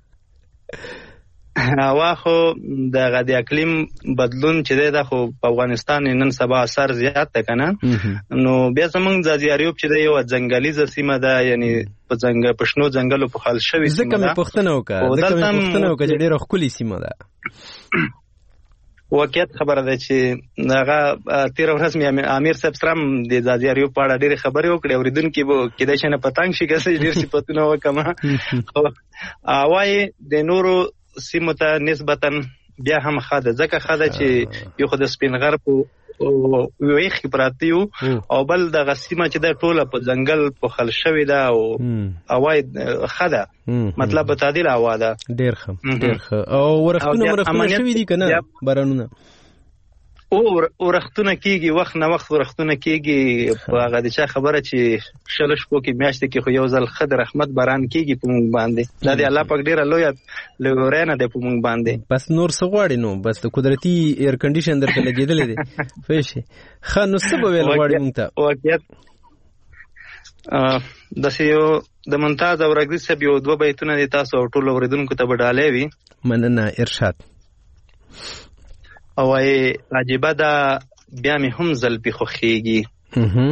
Speaker 17: هوا خو د غدي اقلیم بدلون چې دی دا خو په افغانستان نن سبا اثر زیات ده کنه. نو بیا زمونږ د زیاریوب چې دی یو ځنګلیزه سیمه ده یعنی په ځنګل پښنو ځنګلو په خال شوی سیمه ده.
Speaker 2: ځکه مې پښتنه وکړه ځکه مې پښتنه وکړه چې ډېره ښکلې سیمه ده.
Speaker 17: واقعیت خبره ده چې هغه تیر ورځ مې امیر صاحب سره د زیاریوب په اړه ډېرې خبرې وکړې اوریدونکو به کېدای شي نه پتنګ شي که ډېر صفتونه وکړم اوای د نورو سیمو ته نسبتا بیا هم خاده ځکه خاده چې یو خو د سپینغر په ویخ کې پراته یو او بل د غسیمه چې د ټوله په ځنګل په خل شوی دا او اوای خاده مطلب تعدیل هوا ده
Speaker 2: ډیر ښه ډیر ښه او ورختونه ورختونه شوی دي کنه بارانونه
Speaker 17: او ورختونه کیږي وخت نه وخت ورختونه کیږي په هغه د چا خبره چې شلش کو کې میاشت کې خو یو ځل خد رحمت باران کیږي په مونږ باندې دا دی الله پاک ډیره لوی لورینه دی په مونږ باندې.
Speaker 2: بس نور څه غواړي نو بس د قدرتي ایر کنډیشن درته لګیدل دي فېشي خا نو څه به ویل غواړي مونږ ته
Speaker 17: واقعیت د سیو د ممتاز اورګزي سب یو دوه بیتونه دي تاسو ټول اوریدونکو ته بدالې وي.
Speaker 2: مننه ارشاد.
Speaker 17: او ای عجیبه ده بیا می هم زلپی خوخیږي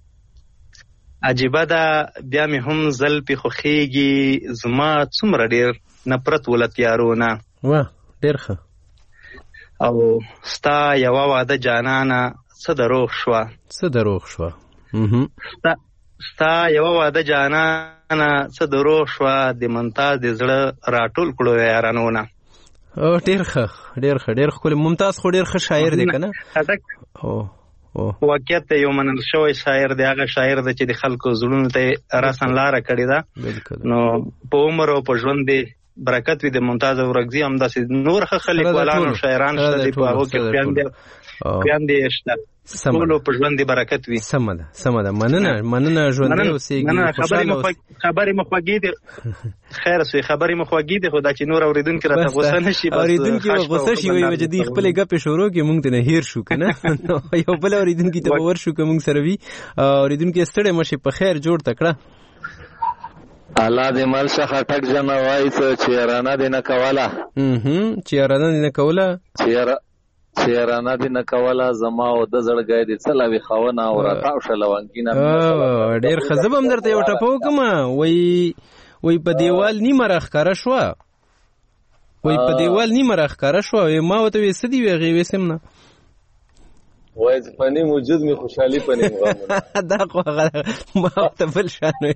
Speaker 17: عجیبه ده بیا می هم زلپی خوخیږي زما څومره ډیر نفرت ولت یارونه
Speaker 2: واه ډیر ښه
Speaker 17: او ستا یو واده جانانه څه دروغ شو
Speaker 2: څه دروغ شو
Speaker 17: ستا ستا یو واده جانانه څه دروغ شو د منتاز د زړه راټول کړو یارانونه.
Speaker 2: او ډیر ښه ډیر ښه ډیر ښکلی ممتاز خو ډیر ښه شاعر دی کنه.
Speaker 17: او او واقعیت یو منل شوی شاعر دی هغه شاعر دی چې د خلکو زړونو ته راسن لار کړی دا. نو په عمر او په ژوند دی برکت وي د ممتاز اورګزي هم داسې نور خلک ولانو شاعران شته دی په هغه کې بیان دی بیان دی شته ټول په ژوند دی برکت وي.
Speaker 2: سم ده سم ده مننه مننه ژوند دی اوسېږي
Speaker 17: خبرې خبرې مخوږي دي خیر سي خبرې مخوږي دي خدا چې نور اوریدونکو راته غوسه نشي بس
Speaker 2: اوریدونکو غوسه شي وي چې دی خپل غپې شروع کې مونږ ته نه هیر شو کنه یو بل اوریدونکو ته ور شو کوم سره وي اوریدونکو ستړي مشه په خیر جوړ تکړه
Speaker 18: الله دې مل څخه ټک جن وای څه چې رانه دې نه کوله
Speaker 2: هم چې رانه دې نه کوله
Speaker 18: چې چې رانه دې نه کوله زما او د زړګي دې څلوي خونه او راتاو شلوانګینا
Speaker 2: ډېر خزبم درته یو ټپو کوم وای وای په دیوال نیمه راخ کار شو وای په دیوال نیمه راښکاره شو ما ورته وې څه دي وې هغې وې سم نه
Speaker 18: وای چې په نیم وجود مې خوشحالي په نیم غمونه
Speaker 2: دا خو هغه ما ورته بل شان وې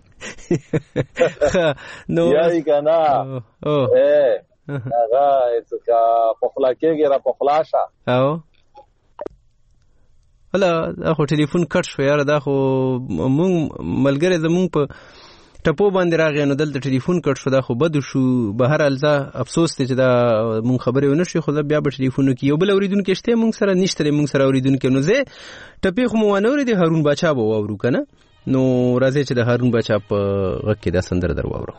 Speaker 18: یایي که نه هغه که پخلا کېږي را پخلا شه
Speaker 2: او هله دا خو ټلیفون کټ شو یاره دا خو مونږ ملګری زمونږ په ټپو باندې راغی نو دلته ټلیفون کټ شو دا خو بدو شو بهرحال زه افسوس دی چې دا مونږ خبرې ونه شوې خو بیا به ټلیفون وکړي یو بل اورېدونکی شته مونږ سره نشته دی مونږ سره اورېدونکی نو زه ټپې خو مو وانه اورېدې هارون باچا به واورو که نه نو راځئ چې د هارون باچا په غږ کې دا سندره در واورو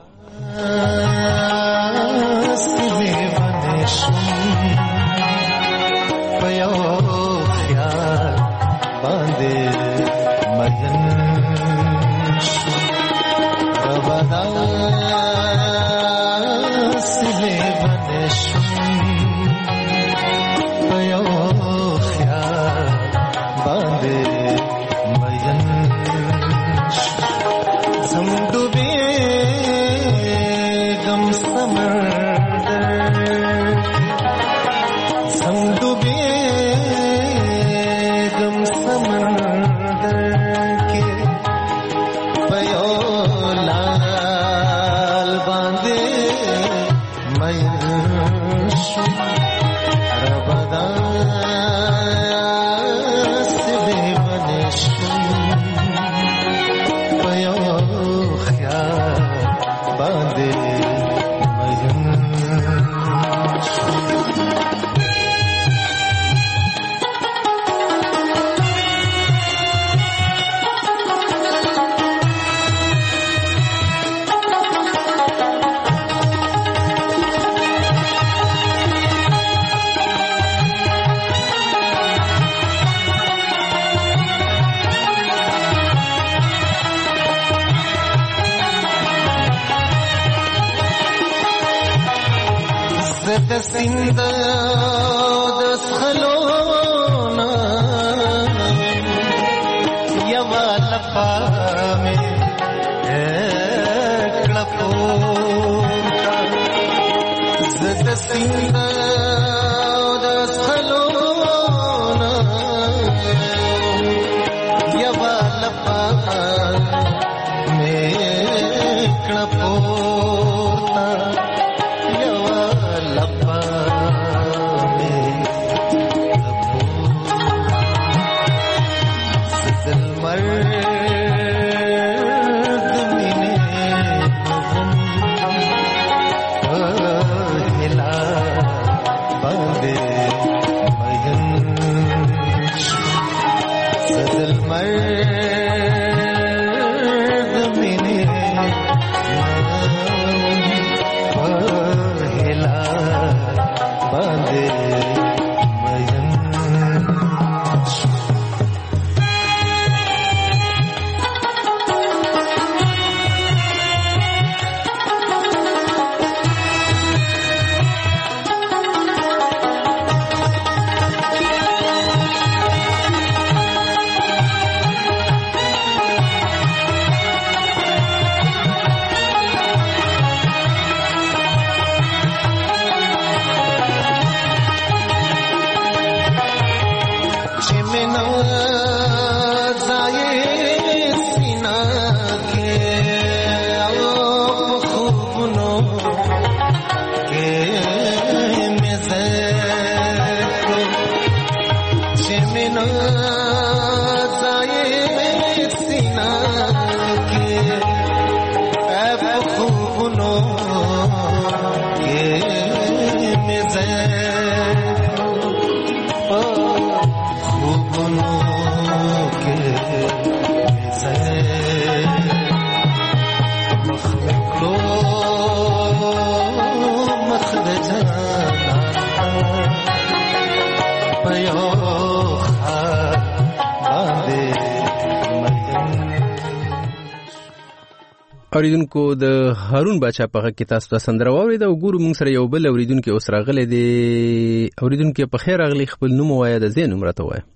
Speaker 2: اوریدونکو د هارون باچا په غږ کې تاسو ته سندره واورېده او ګورو موږ سره یو بل اوریدونکی اوس راغلی دی. اوریدونکی په خیر راغلی، خپل نوم ووایه، د ځای نوم راته ووایه.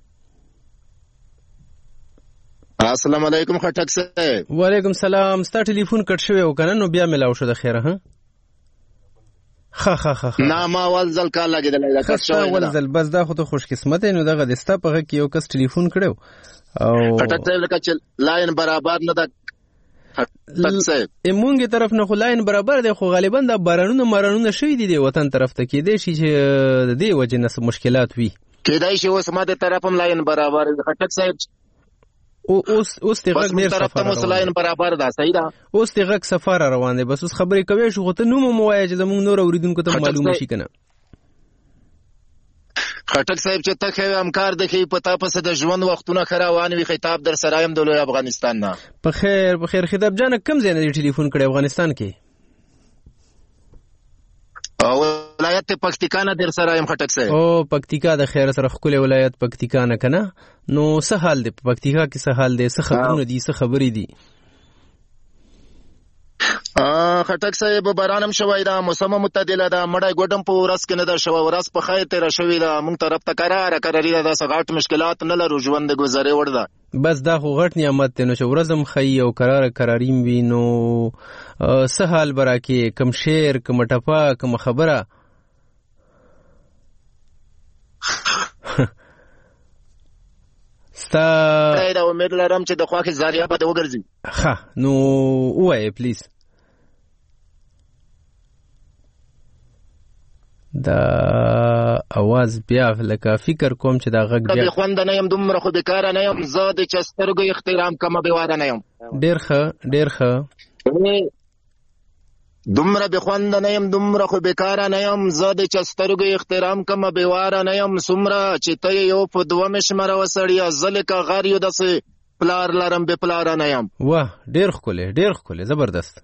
Speaker 19: السلام علیکم خټک صاحب.
Speaker 2: وعلیکم سلام. ستا ټلیفون کټ شوی او کنه نو بیا ملاو شو د خیره. ها خا خا خا
Speaker 19: نه ما اول ځل کار لګیدل دا کس شوی
Speaker 2: اول ځل بس دا خو ته خوش قسمت نو دغه د ستا په کې یو کس ټلیفون کړو او
Speaker 19: خټک صاحب لکه چې لاین برابر نه ده خټک صاحب
Speaker 2: امونګه طرف نه خو لاین برابر دی خو غالبا دا بارانونه مارانونه شوی دي د وطن طرف ته کې دي چې د دې وجه نه مشکلات وي
Speaker 19: کېدای شي اوس ما د طرف هم لاین برابر دی خټک صاحب
Speaker 2: او اوس اوس ته غږ ډیر
Speaker 19: سفر مسلاین برابر ده صحیح ده
Speaker 2: اوس ته غږ سفر روان دی بس اوس خبرې کوي شو ته نو مو وایي چې زموږ نور اوریدونکو ته معلوم شي کنه
Speaker 19: خټک صاحب چې ته خو امکار د کې پتا پس د ژوند وختونه خراوان وی خطاب در سرایم د افغانستان نه
Speaker 2: په خیر په خیر خطاب جان کم ځای نه ټلیفون کړي افغانستان کې
Speaker 19: او ولایت پکتیکا نه در سرایم خټک صاحب
Speaker 2: او پکتیکا د خیر سره خپل ولایت پکتیکا نه کنه نو څه حال دی پکتیکا کې څه حال دی څه خبرونه دي څه خبرې دي
Speaker 19: ا خټک صاحب بارانم شوی دا موسم معتدله ده مړای ګډم په ورځ کې نه ده شوی ورځ په خیر تیر شوی دا مونږ طرف ته قرار قراری ده سغاټ مشکلات نه لرو ژوند گزارې وړ ده
Speaker 2: بس دا خو غټ نعمت دی نو چې ورځم خی او قرار قراریم وی نو څه حال برا کې کم شعر کم ټپا کم خبره ستا
Speaker 19: دا امید لرم چې د خواخې زاریه به وګرځي
Speaker 2: ها نو وای پلیز دا اواز بیا لکه فکر کوم چې دا غږ بیا
Speaker 19: خوند نه يم دومره خو بیکاره نه يم زه د چسترګو احترام کوم به واره نه يم
Speaker 2: ډیر ښه ډیر ښه
Speaker 19: دومره به خوند نه يم دومره خو بیکاره نه يم زه د چسترګو احترام کوم به واره نه يم سمره چې ته یو په دوه مشمره وسړیا زلکه غار یو دسه پلار لرم به پلار نه يم
Speaker 2: واه ډیر خوله ډیر خوله زبردست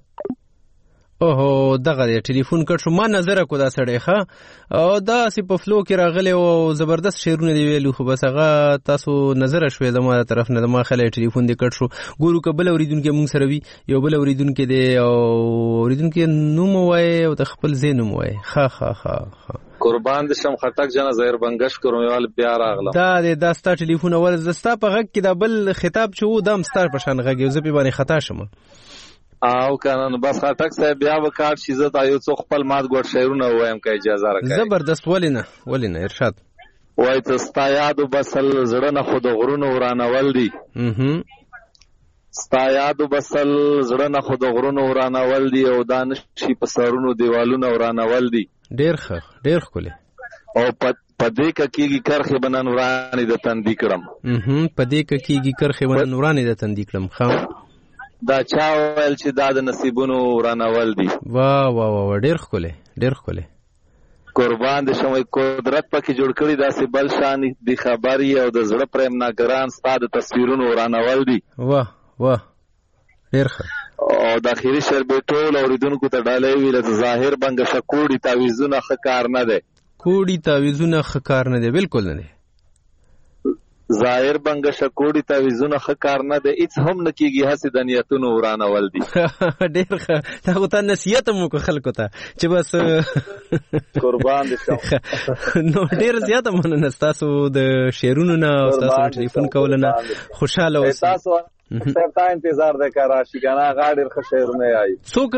Speaker 2: اوه دغه ټلیفون کټ شو ما نظر کو دا سړی ښه او دا سی په فلو کې راغلی او زبردست شعرونه دی ویلو خو بس هغه تاسو نظر شوي زموږ طرف نه ما خلای ټلیفون دی کټ شو ګورو قبل اوریدونکو مونږ سره وی یو بل اوریدونکو دی او اوریدونکو نو مو وای او خپل زین مو وای ها ها ها
Speaker 18: قربان دې شم خټک جنا زهر بنگش کوموال بیا راغله
Speaker 2: دا د داستا ټلیفون ور زستا په غږ کې دا بل خطاب چې و دم ستار پشان غږ یو زپی باندې خطا شمه
Speaker 18: او کنه بس خټک صاحب بیا وکړ چې زه تا یو څو خپل مات ګور شعرونه وایم که اجازه راکړئ
Speaker 2: زبردست ولینه ولینه ارشاد
Speaker 18: وای ته ستا یاد وبسل زړه نه خود غرونو ورانول دي
Speaker 2: اها
Speaker 18: ستا یاد وبسل زړه نه خود غرونو ورانول دي او دانش شي په سرونو دیوالونو ورانول دي
Speaker 2: ډیر ښه ډیر خوله
Speaker 18: او پدې کېږي کرخه بنن ورانې د تندې کړم
Speaker 2: اها پدې کېږي کرخه بنن ورانې د تندې کړم خام
Speaker 18: دا چا ویل چې دا د نصیبونو ورانول دي
Speaker 2: واه واه واه ډیر خوله ډیر خوله
Speaker 18: قربان دې شمه قدرت پکې جوړ کړی داسې بل شان دي خبري او د زړه پریم ناګران ستاد تصویرونو ورانول دي
Speaker 2: واه واه ډیر ښه
Speaker 18: او د اخیری شربېټول اوریدونکو ته ډالې ویل ظاهر بنګ شکوړی تعویذونه خکار نه ده
Speaker 2: کوړی تعویذونه خکار نه ده بالکل نه ده
Speaker 18: ظاهر بنګ شکوړی تعویذونه خکار نه ده هیڅ هم نه کیږي هسې د نیتونو ورانول دي
Speaker 2: ډیر ښه تا ته نصیحت مو کو خلکو ته چې بس
Speaker 18: قربان دې شم
Speaker 2: نو ډیر زیاته مننه تاسو د شعرونو نه او تاسو ټلیفون کول نه خوشاله اوسئ
Speaker 18: تاسو ته انتظار ده کار شي کنه غاډر ښه شعرونه آی
Speaker 2: څوک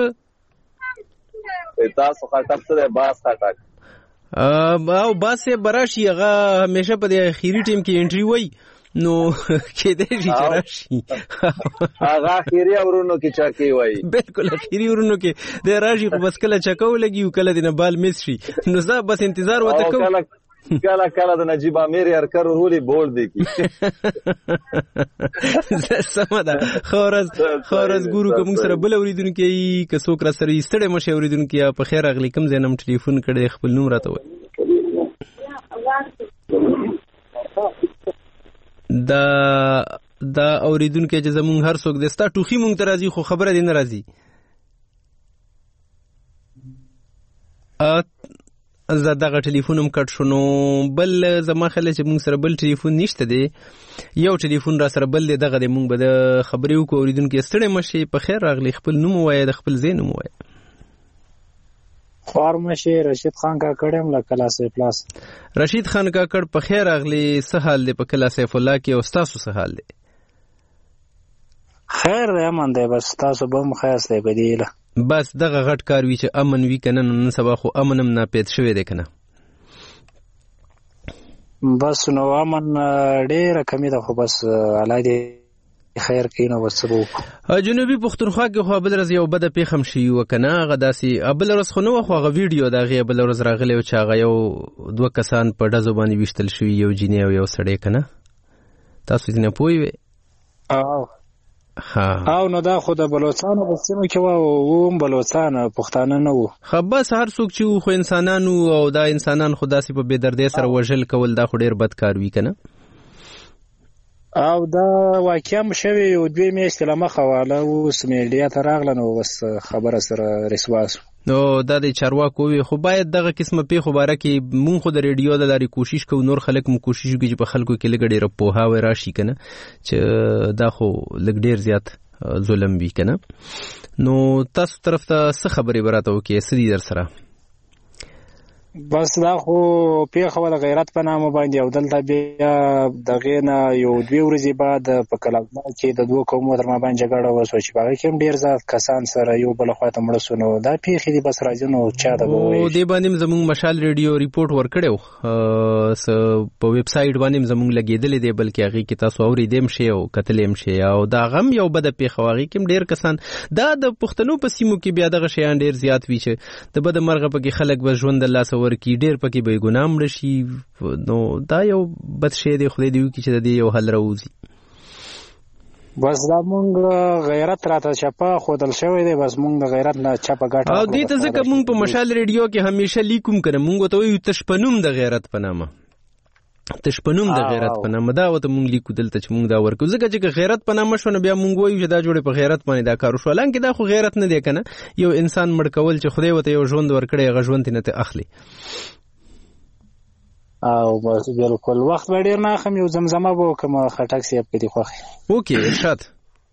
Speaker 18: تاسو خاطر ته باس خاطر
Speaker 2: او باسه براشي هغه همیشه په د اخیری ټیم کې انټری وای نو کې دې شي راشي
Speaker 18: هغه اخیری ورونو کې چا کې وای
Speaker 2: بالکل اخیری ورونو کې د راشي خو بس کله چکو لګي او کله دینه بال مس شي نو زه بس انتظار وته کوم
Speaker 18: کله کله د نجیب امیر یار کرو رولی بول دی کی
Speaker 2: سمدا خورز خورز ګورو کوم سره بل اوریدونکو کې که څوک را سره ایستړې مشه اوریدونکو په خیر اغلی کوم زینم ټلیفون کړي خپل نوم راته وای دا دا اوریدونکو چې زمون هر څوک دستا ټوخي مونږ ته راځي خو خبره دې نه راځي ا زه دغه ټلیفونم کټ شونو بل زما خلک چې مونږ سره بل ټلیفون نشته دی یو ټلیفون را سره بل دی دغه دی مونږ به د خبرې وکړو اوریدونکو ستړی مشي په خیر راغلی خپل نوم ووایه د خپل ځای نوم ووایه
Speaker 20: خوار مشي رشید خان کاکړ هم له کلا سیف پلاس
Speaker 2: رشید خان کاکړ په خیر راغلی څه حال دی په کلا سیف الله کې او ستاسو څه حال دی
Speaker 20: خیر دی امن دی بس تاسو به هم خیر دی بدیله
Speaker 2: بس دغه غټ کار وی چې امن وی کنه نن سبا خو امنم ناپید شوی دی کنه.
Speaker 20: بس نو امن ډېر کمی ده خو بس الله دې خیر کینو وسبو.
Speaker 2: جنوبي پښتونخوا کې خو بل ورځ یو بده پیښم شي وکنه هغه داسې بل ورځ خو نو خو هغه ویډیو دا غي بل ورځ راغلی او چې هغه یو دوه کسان په ډزو باندې وشتل شوی یو جنې او یو سړی کنه. تاسو دې نه پوي
Speaker 20: او ها او نو دا خو د بلوچستان په سیمه کې و او بلوچستان پښتانه نه وو.
Speaker 2: خو بس هر څوک چې خو انسانانو او دا انسانان خو داسې په بے دردۍ سره وژل کول دا خو ډیر بد کار وی کنه.
Speaker 20: او دا واقعا مشوي یو دوی میاشتې لمخه واله اوس میډیا ته راغله نو بس خبره سره رسواس
Speaker 2: نو دا د چارواکو وي خو باید دغه قسمه پیښو باره کې مونږ خو د ریډیو د لارې کوشش کوو نور خلک مو کوشش کوي چې په خلکو کې لږ ډېره پوهاوی راشي کنه چې دا خو لږ ډېر زیات ظلم وي کنه. نو تاسو طرف ته څه خبرې به راته وکړئ څه دي در سره؟
Speaker 20: بس دا خو پیښه د غیرت په نامه باندې او دلته بیا دغه نه یو دوی ورځې بعد په کلاګما کې د دوه قومونو تر مابین جګړه وشوه چې هغه کې ډیر زیات کسان سره یو بل خواته مړ شو. نو دا پیښې دي بس راځي نو چا د
Speaker 2: او دې باندې زموږ مشال ریډیو ریپورت ورکړو س په ویب سټ باندې زموږ لګیدل دي بلکې هغه کې تاسو اوریدم شي او کتلم شي او دا غم یو بد پیښه واغی کې ډیر کسان دا د پښتنو په سیمو کې بیا دغه شیان ډیر زیات وی چې د بد مرغه په کې خلک به ژوند الله ورکی ډیر پکې به ګناه مړ شي. نو دا یو بد شی دی خدای دې وکړي چې د دې یو حل راوځي.
Speaker 20: بس دا مونږ غیرت راته چپه خودل شوی دی بس مونږ د غیرت نه چپه ګټه
Speaker 2: او دې ته ځکه مونږ په مشال ریډیو کې همیشه لیکوم کنه مونږ ته وایو تشپنوم د غیرت په نامه تشپنوم د غیرت په نامه دا وته مونږ لیکو دلته چې مونږ دا ورکو ځکه چې غیرت په نامه شو نو بیا مونږ وایو چې دا جوړه په غیرت باندې دا کار وشو لکه دا خو غیرت نه دی کنه یو انسان مړ کول چې خدای وته یو ژوند ورکړي هغه ژوند نه ته اخلي.
Speaker 20: او بس بالکل وخت به ډیر نه خم یو زمزمه بو کوم خټک سی په دې خوخه
Speaker 2: اوکي ارشاد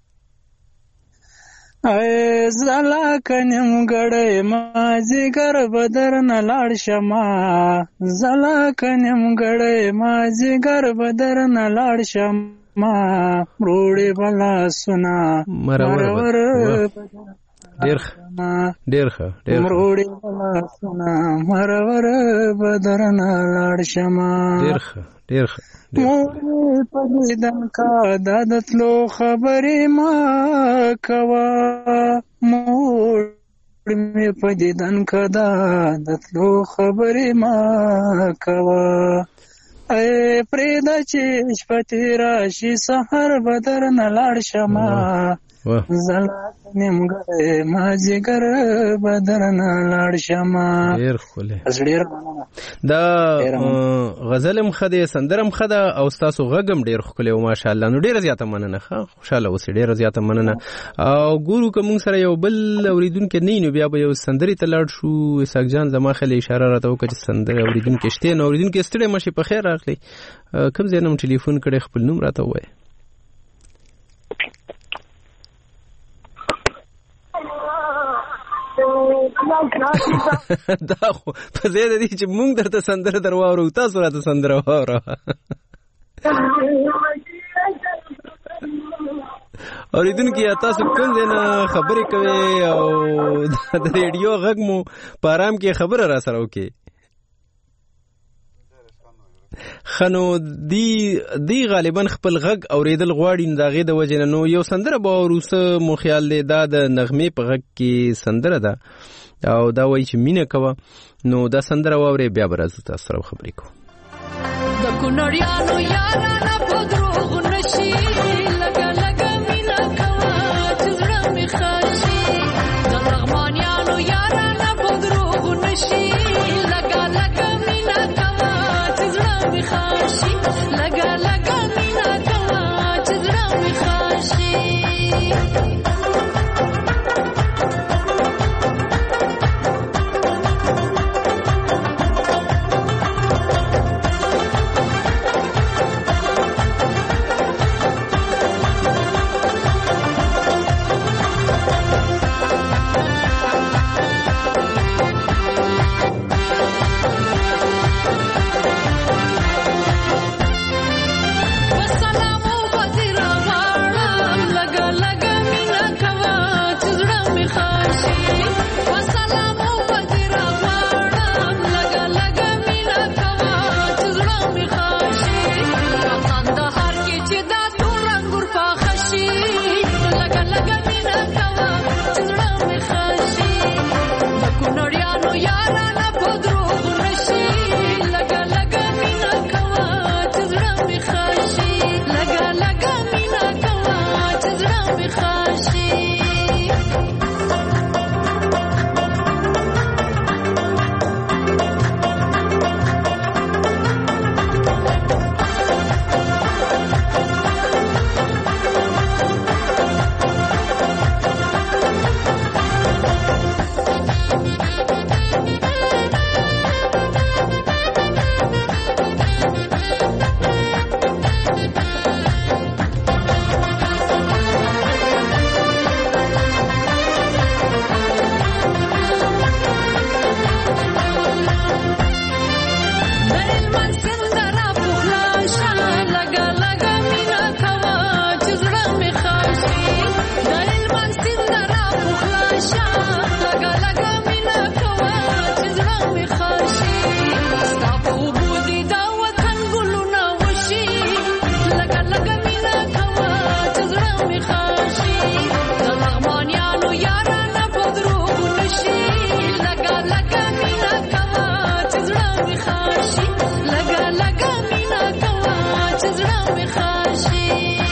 Speaker 20: ای زلا کنیم غړې ما زیګر بدر نه لاړ شما زلا کنیم غړې ما زیګر بدر نه لاړ شما روړې بلا سنا مرور
Speaker 2: ډیر ډیر ښه ډیر
Speaker 20: مروړې بلا سنا مرور بدر نه لاړ شما
Speaker 2: ډیر ښه ډیر ښه
Speaker 20: مور په دن کا دادتلو خبرې ما کوا مور می په دن کا دادتلو خبرې ما کوا اے پرېدا چې شپه راشي سحر بدر نه لاړ شما زلا نیمګړې ما جګر بدر نه لاړ شما.
Speaker 2: ډېر ښکلی دا غزلم خده سندرم خده او تاسو غږم ډېر ښکلی او ماشاءالله نو ډېره زیاته مننه ښه خوشاله اوسئ ډېره زیاته مننه. او ګورو که موږ سره یو بل اوریدونکی نه نو بیا به یو سندرې ته لاړ شو. اسحاق جان زما خیلی اشاره راته وکړه چې سندرې اوریدونکی شته نو اوریدونکی ستړی مه شي په خیر راغلی کوم ځای نه مو ټلیفون کړی خپل نوم راته ووایه. دا خو په ځای د دې چې مونږ درته سندره در واورو تاسو راته سندره واوره اوریدونکي تاسو کوم ځای نه خبرې کوئ او د ریډیو غږ مو په ارام کې خبره را سره وکړئ. خنو دی دی غالبا خپل غږ اوریدل غواړي د هغې د وجې نه نو یو سندره به وروسته مو خیال دی دا د نغمې په غږ کې سندره ده او دا وایي چې مینه کوه نو دا سندره واورئ بیا به راځو تاسو سره خبرې کوو.
Speaker 16: د کونړیانو یارانه په دروغ نشي لګه لګه مینه کوه چې زړه مې خاشي د لغمانیانو یارانه په دروغ نشي لګه لګه مینه کوه چې زړه مې خاشي لګه لګه مینه کوه چې زړه مې خاشي. می خاشي د لغمانیانو یارانه په دروغ نشي لګا لګا مینا کوا چې زړه می خاشي لګا لګا مینا کوا چې زړه می خاشي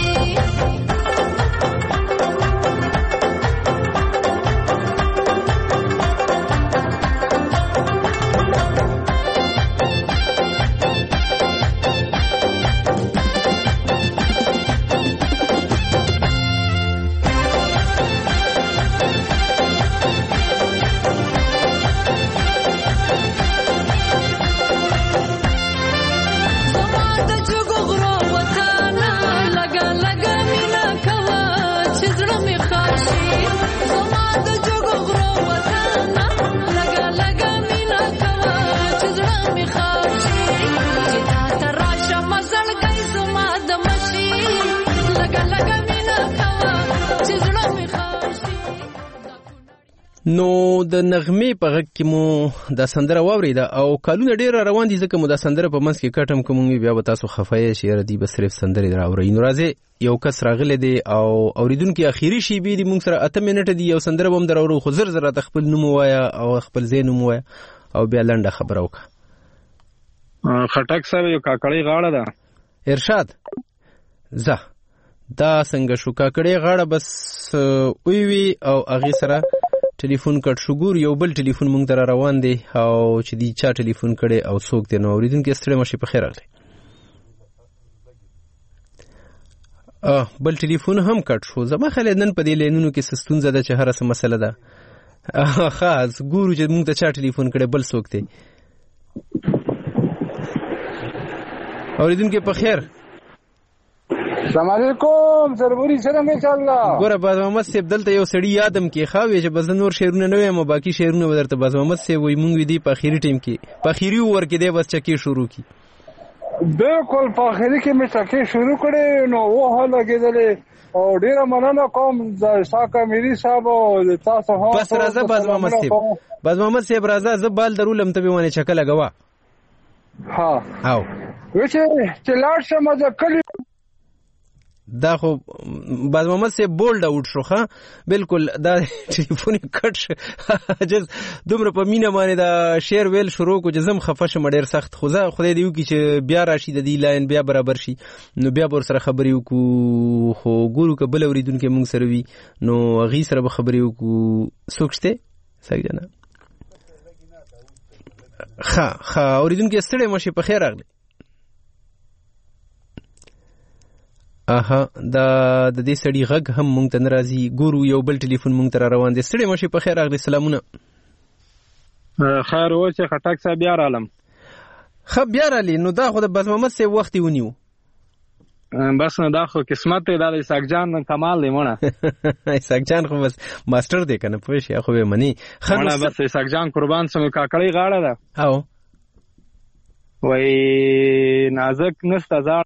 Speaker 2: نو د نغمې په غږ کې مو دا سندره واورېده او کالونه ډېر روان دي ځکه مو دا سندره په منځ کې کټم کوم بیا به تاسو خفه یې شئ ردي به صرف سندرې راوړئ. نو راځئ یو کس راغلی دی او اورېدونکي اخري شیبې دي موږ سره اته منټه دي یو سندره به هم دراوړو خو زر زر راته خپل نوم ووایه او خپل ځای نوم ووایه او بیا لنډه خبره وکړه.
Speaker 14: خټک صاحب یو کاکړۍ غاړه ده.
Speaker 2: ارشاد زه دا څنګه شو کاکړۍ غاړه بس وی او هغې سره ټلیفون کټ شو. ګور یو بل ټلیفون مونږ ته را روان دی او چې دی چا ټلیفون کړی او څوک دی نو اورېدونکي ستړی مه شئ په خیر راغلی. بل ټلیفون هم کټ شو. زما خیال نن په دې لینونو کې څه ستونزه ده چې هره څه مسله ده. خاص ګورو چې مونږ ته چا ټلیفون کړی بل څوک دی. اورېدونکي په خیر.
Speaker 21: السلام علیکم سروري سره مې چالله.
Speaker 2: ګوره باز محمد صاحب دلته یو سړی یادم کې خاوې چې بس نور شعرونه نه وایم او باقي شعرونه به درته باز محمد صاحب وایي مونږ دی په اخري ټیم کې په اخري اوور کې دی بس چکې شروع کی.
Speaker 21: بالکل په اخري کې مې چکې شروع کړې نو وه لګېدلې او ډېره مننه کوم د ساکه میری صاحب او تاسو هم.
Speaker 2: بس راځه باز محمد صاحب باز محمد صاحب راځه زه بال درولم ته به ونه چکه لګوا.
Speaker 21: ها
Speaker 2: او
Speaker 21: وچې چې لاړ شم د کلی
Speaker 2: دا خو باز محمد صاحب بولډ آوټ شو. ښه بالکل دا ټلیفون کټ شو جز دومره په مینه باندې دا شعر ویل شروع کو چې زم خفه شم ډېر سخت. خو زه خدای دې وکړي چې بیا راشي د دې لاین بیا برابر شي نو بیا به ورسره خبرې وکړو. خو ګورو که بل اورېدونکی موږ سره وي نو هغې سره به خبرې وکړو. څوک شته ساک جانه ښه ښه اورېدونکی ستړی مه شئ په خیر راغلی. اها دا د دې سړي غږ هم مونږ ته نه راځي. ګورو یو بل ټلیفون مونږ ته را روان دی. ستړی مه شئ په خیر راغلی. سلامونه.
Speaker 14: خیر اوس چې خټک صاحب بیا رالم.
Speaker 2: ښه بیا رالې نو دا خو د باز محمد صاحب وخت یې ونیو.
Speaker 14: بس نه دا خو قسمت دی دا د اسحاق جان کمال دی مړه.
Speaker 2: اسحاق جان خو بس ماسټر دی که نه پوه شئ خو به یې مني.
Speaker 14: مړه بس اسحاق جان قربان سم کاکړۍ غاړه ده.
Speaker 2: او
Speaker 14: وایي نازک نسته زاړه.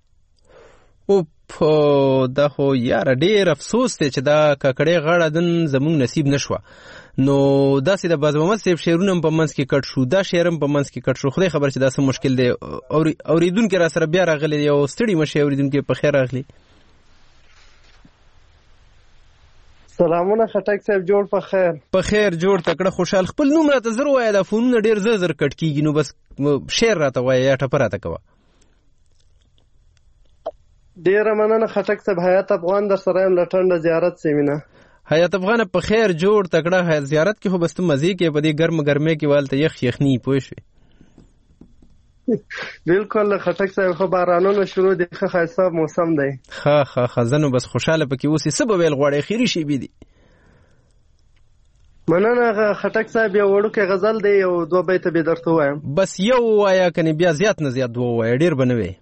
Speaker 2: او دا خو یاره ډېر افسوس دی چې دا کاکړۍ غاړه دن زمونږ نصیب نشوه. نو داسې د باز محمد صاحب شعرونه هم په منځ کې کټ شو دا شعر هم په منځ کې کټ شو. خدای خبر چې دا څه مشکل دی. اورېدونکي را سره بیا راغلی دی او ستړي مه شئ اورېدونکي په خیر راغلی.
Speaker 21: سلامونه خټک صاحب جوړ په خیر.
Speaker 2: په خیر جوړ تکړه خوشحال. خپل نوم راته زر وایه دا فونونه ډېر زر زر کټ کېږي نو بس شعر راته وایه یا ټپه راته کوه.
Speaker 21: ډیره مننه خټک صاحب. حیات افغان در سره یم لټنډه زیارت سیمینه.
Speaker 2: حیات افغان په خیر جوړ تکړه. زیارت کې خو بس ته مزې کې په دې ګرم ګرمۍ کې والته یخ یخني پوه شوې.
Speaker 21: بالکل خټک صاحب خو بارانونه شروع دي ښه ښایسته موسم دی.
Speaker 2: ښه ښه ښه زه نو بس خوشحاله پکې اوسې څه به ویل غواړې اخري شیبې دي.
Speaker 21: مننه خټک صاحب یو وړوکی غزل دی یو دوه بیته به درته ووایم.
Speaker 2: بس یو ووایه کنې بیا زیات نه زیات دوه ووایه ډېر به نه وی.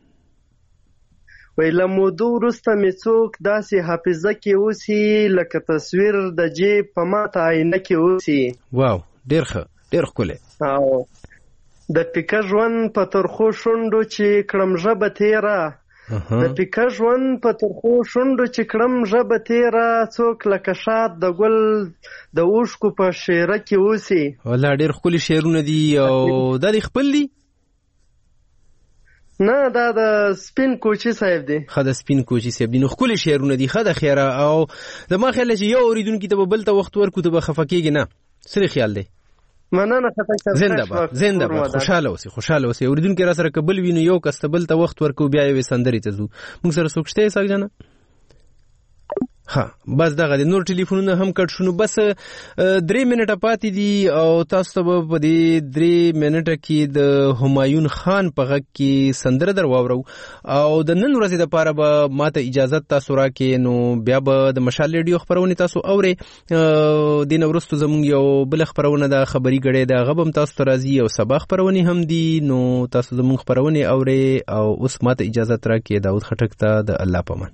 Speaker 21: وی له مودو وروسته مې څوک داسې حافظه کې اوسي لکه تصویر د جیب په ماته آینه کې اوسي.
Speaker 2: واو ډېر ښه ډېر ښکلی.
Speaker 21: او د پیکه ژوند په ترخو شونډو چې کړم ژبه تېره د پیکه ژوند په ترخو شونډو چې کړم ژبه تېره څوک لکه شات د ګل د اوښکو په شیره کې اوسي.
Speaker 2: والله ډېر ښکلي شعرونه دي او دا دې خپل دي؟
Speaker 21: نه دا د سپین کوچی صاحب دی.
Speaker 2: ښه د سپین کوچی صاحب دی. نو ښکلي شعرونه دي. ښه د خیره او د ما خیال چې یو اورېدونکي ته به بل ته وخت ورکړو ته به خفه کېږي نه. څه خیال دی؟
Speaker 21: مننه خطا
Speaker 2: زنده باد زنده باد. خوشاله اوسئ خوشاله اوسئ. اورېدونکي را سره که بل وي نو یو کس ته بل ته وخت ورکړو بیا یوې سندرې ته ځو. موږ سره څوک شته اسحاق جانه؟ ها بس دغه د نور ټلیفونونه هم کټ شونو. بس درې منټه پاتې دي او تاسو ته په دې درې منټه کې د همایون خان په غږ کې سندره در واورو او د نن ورځې لپاره به ماته اجازه تاسو راکې نو بیا به د مشال ریډیو خبرونه تاسو اورئ. دین ورستو زموږ یو بل خبرونه د خبري غړې د غبم تاسو ته راځي او سبا خبرونه هم دي نو تاسو زموږ خبرونه اورئ او اوس ماته اجازه راکې داود خټک ته د الله پامان.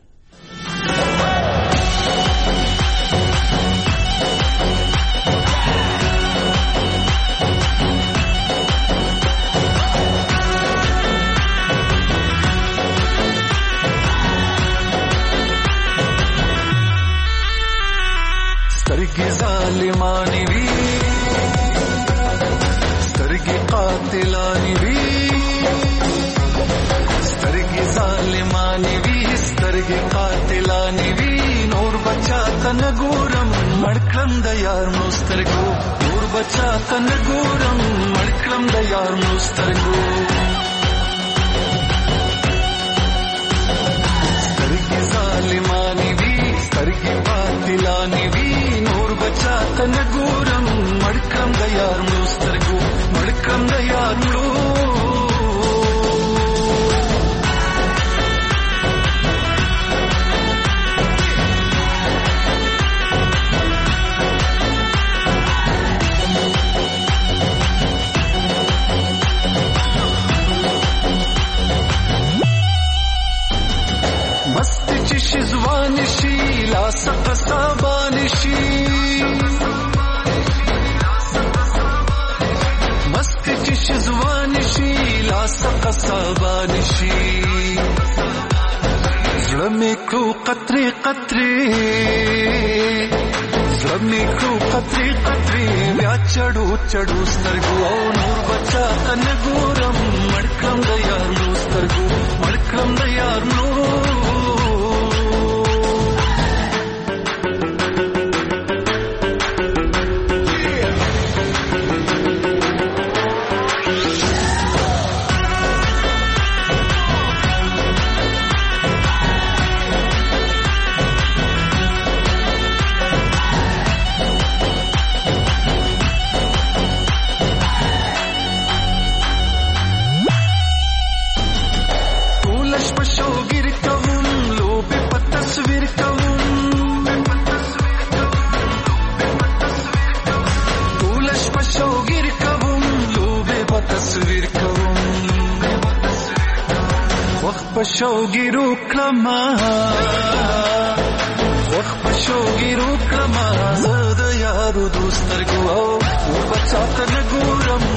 Speaker 1: سترګې ظالمانې وي سترګې قاتلانې وي سترګې ظالمانې وي سترګې قاتلانې وي نور بچا ته نه ګورم مړ کړم د یار مړو سترګو نور بچا ته نه ګورم مړ کړم د یار مړو سترګو سترګې ظالمانې وي سترګې قاتلانې وي نور بچا ته نه ګورم مړ کړم د یار مړو سترګو مړ کړم د یار مړو. مست چې شي ځوان شي لاس قصابان شي مست چې شي ځوان شي لاس قصابان شي زړه مې کو قطرې قطرې زړه مې کو قطرې قطرې بیا چړو چړو سترګو او نور بچا ته نه ګورم مړ کړم د یار مړو سترګو مړ کړم د یار مړو. پشوګیرو کلمه وخت پشوګیرو کلمه زه د یارو دوسترګو او بچا ته نه ګورم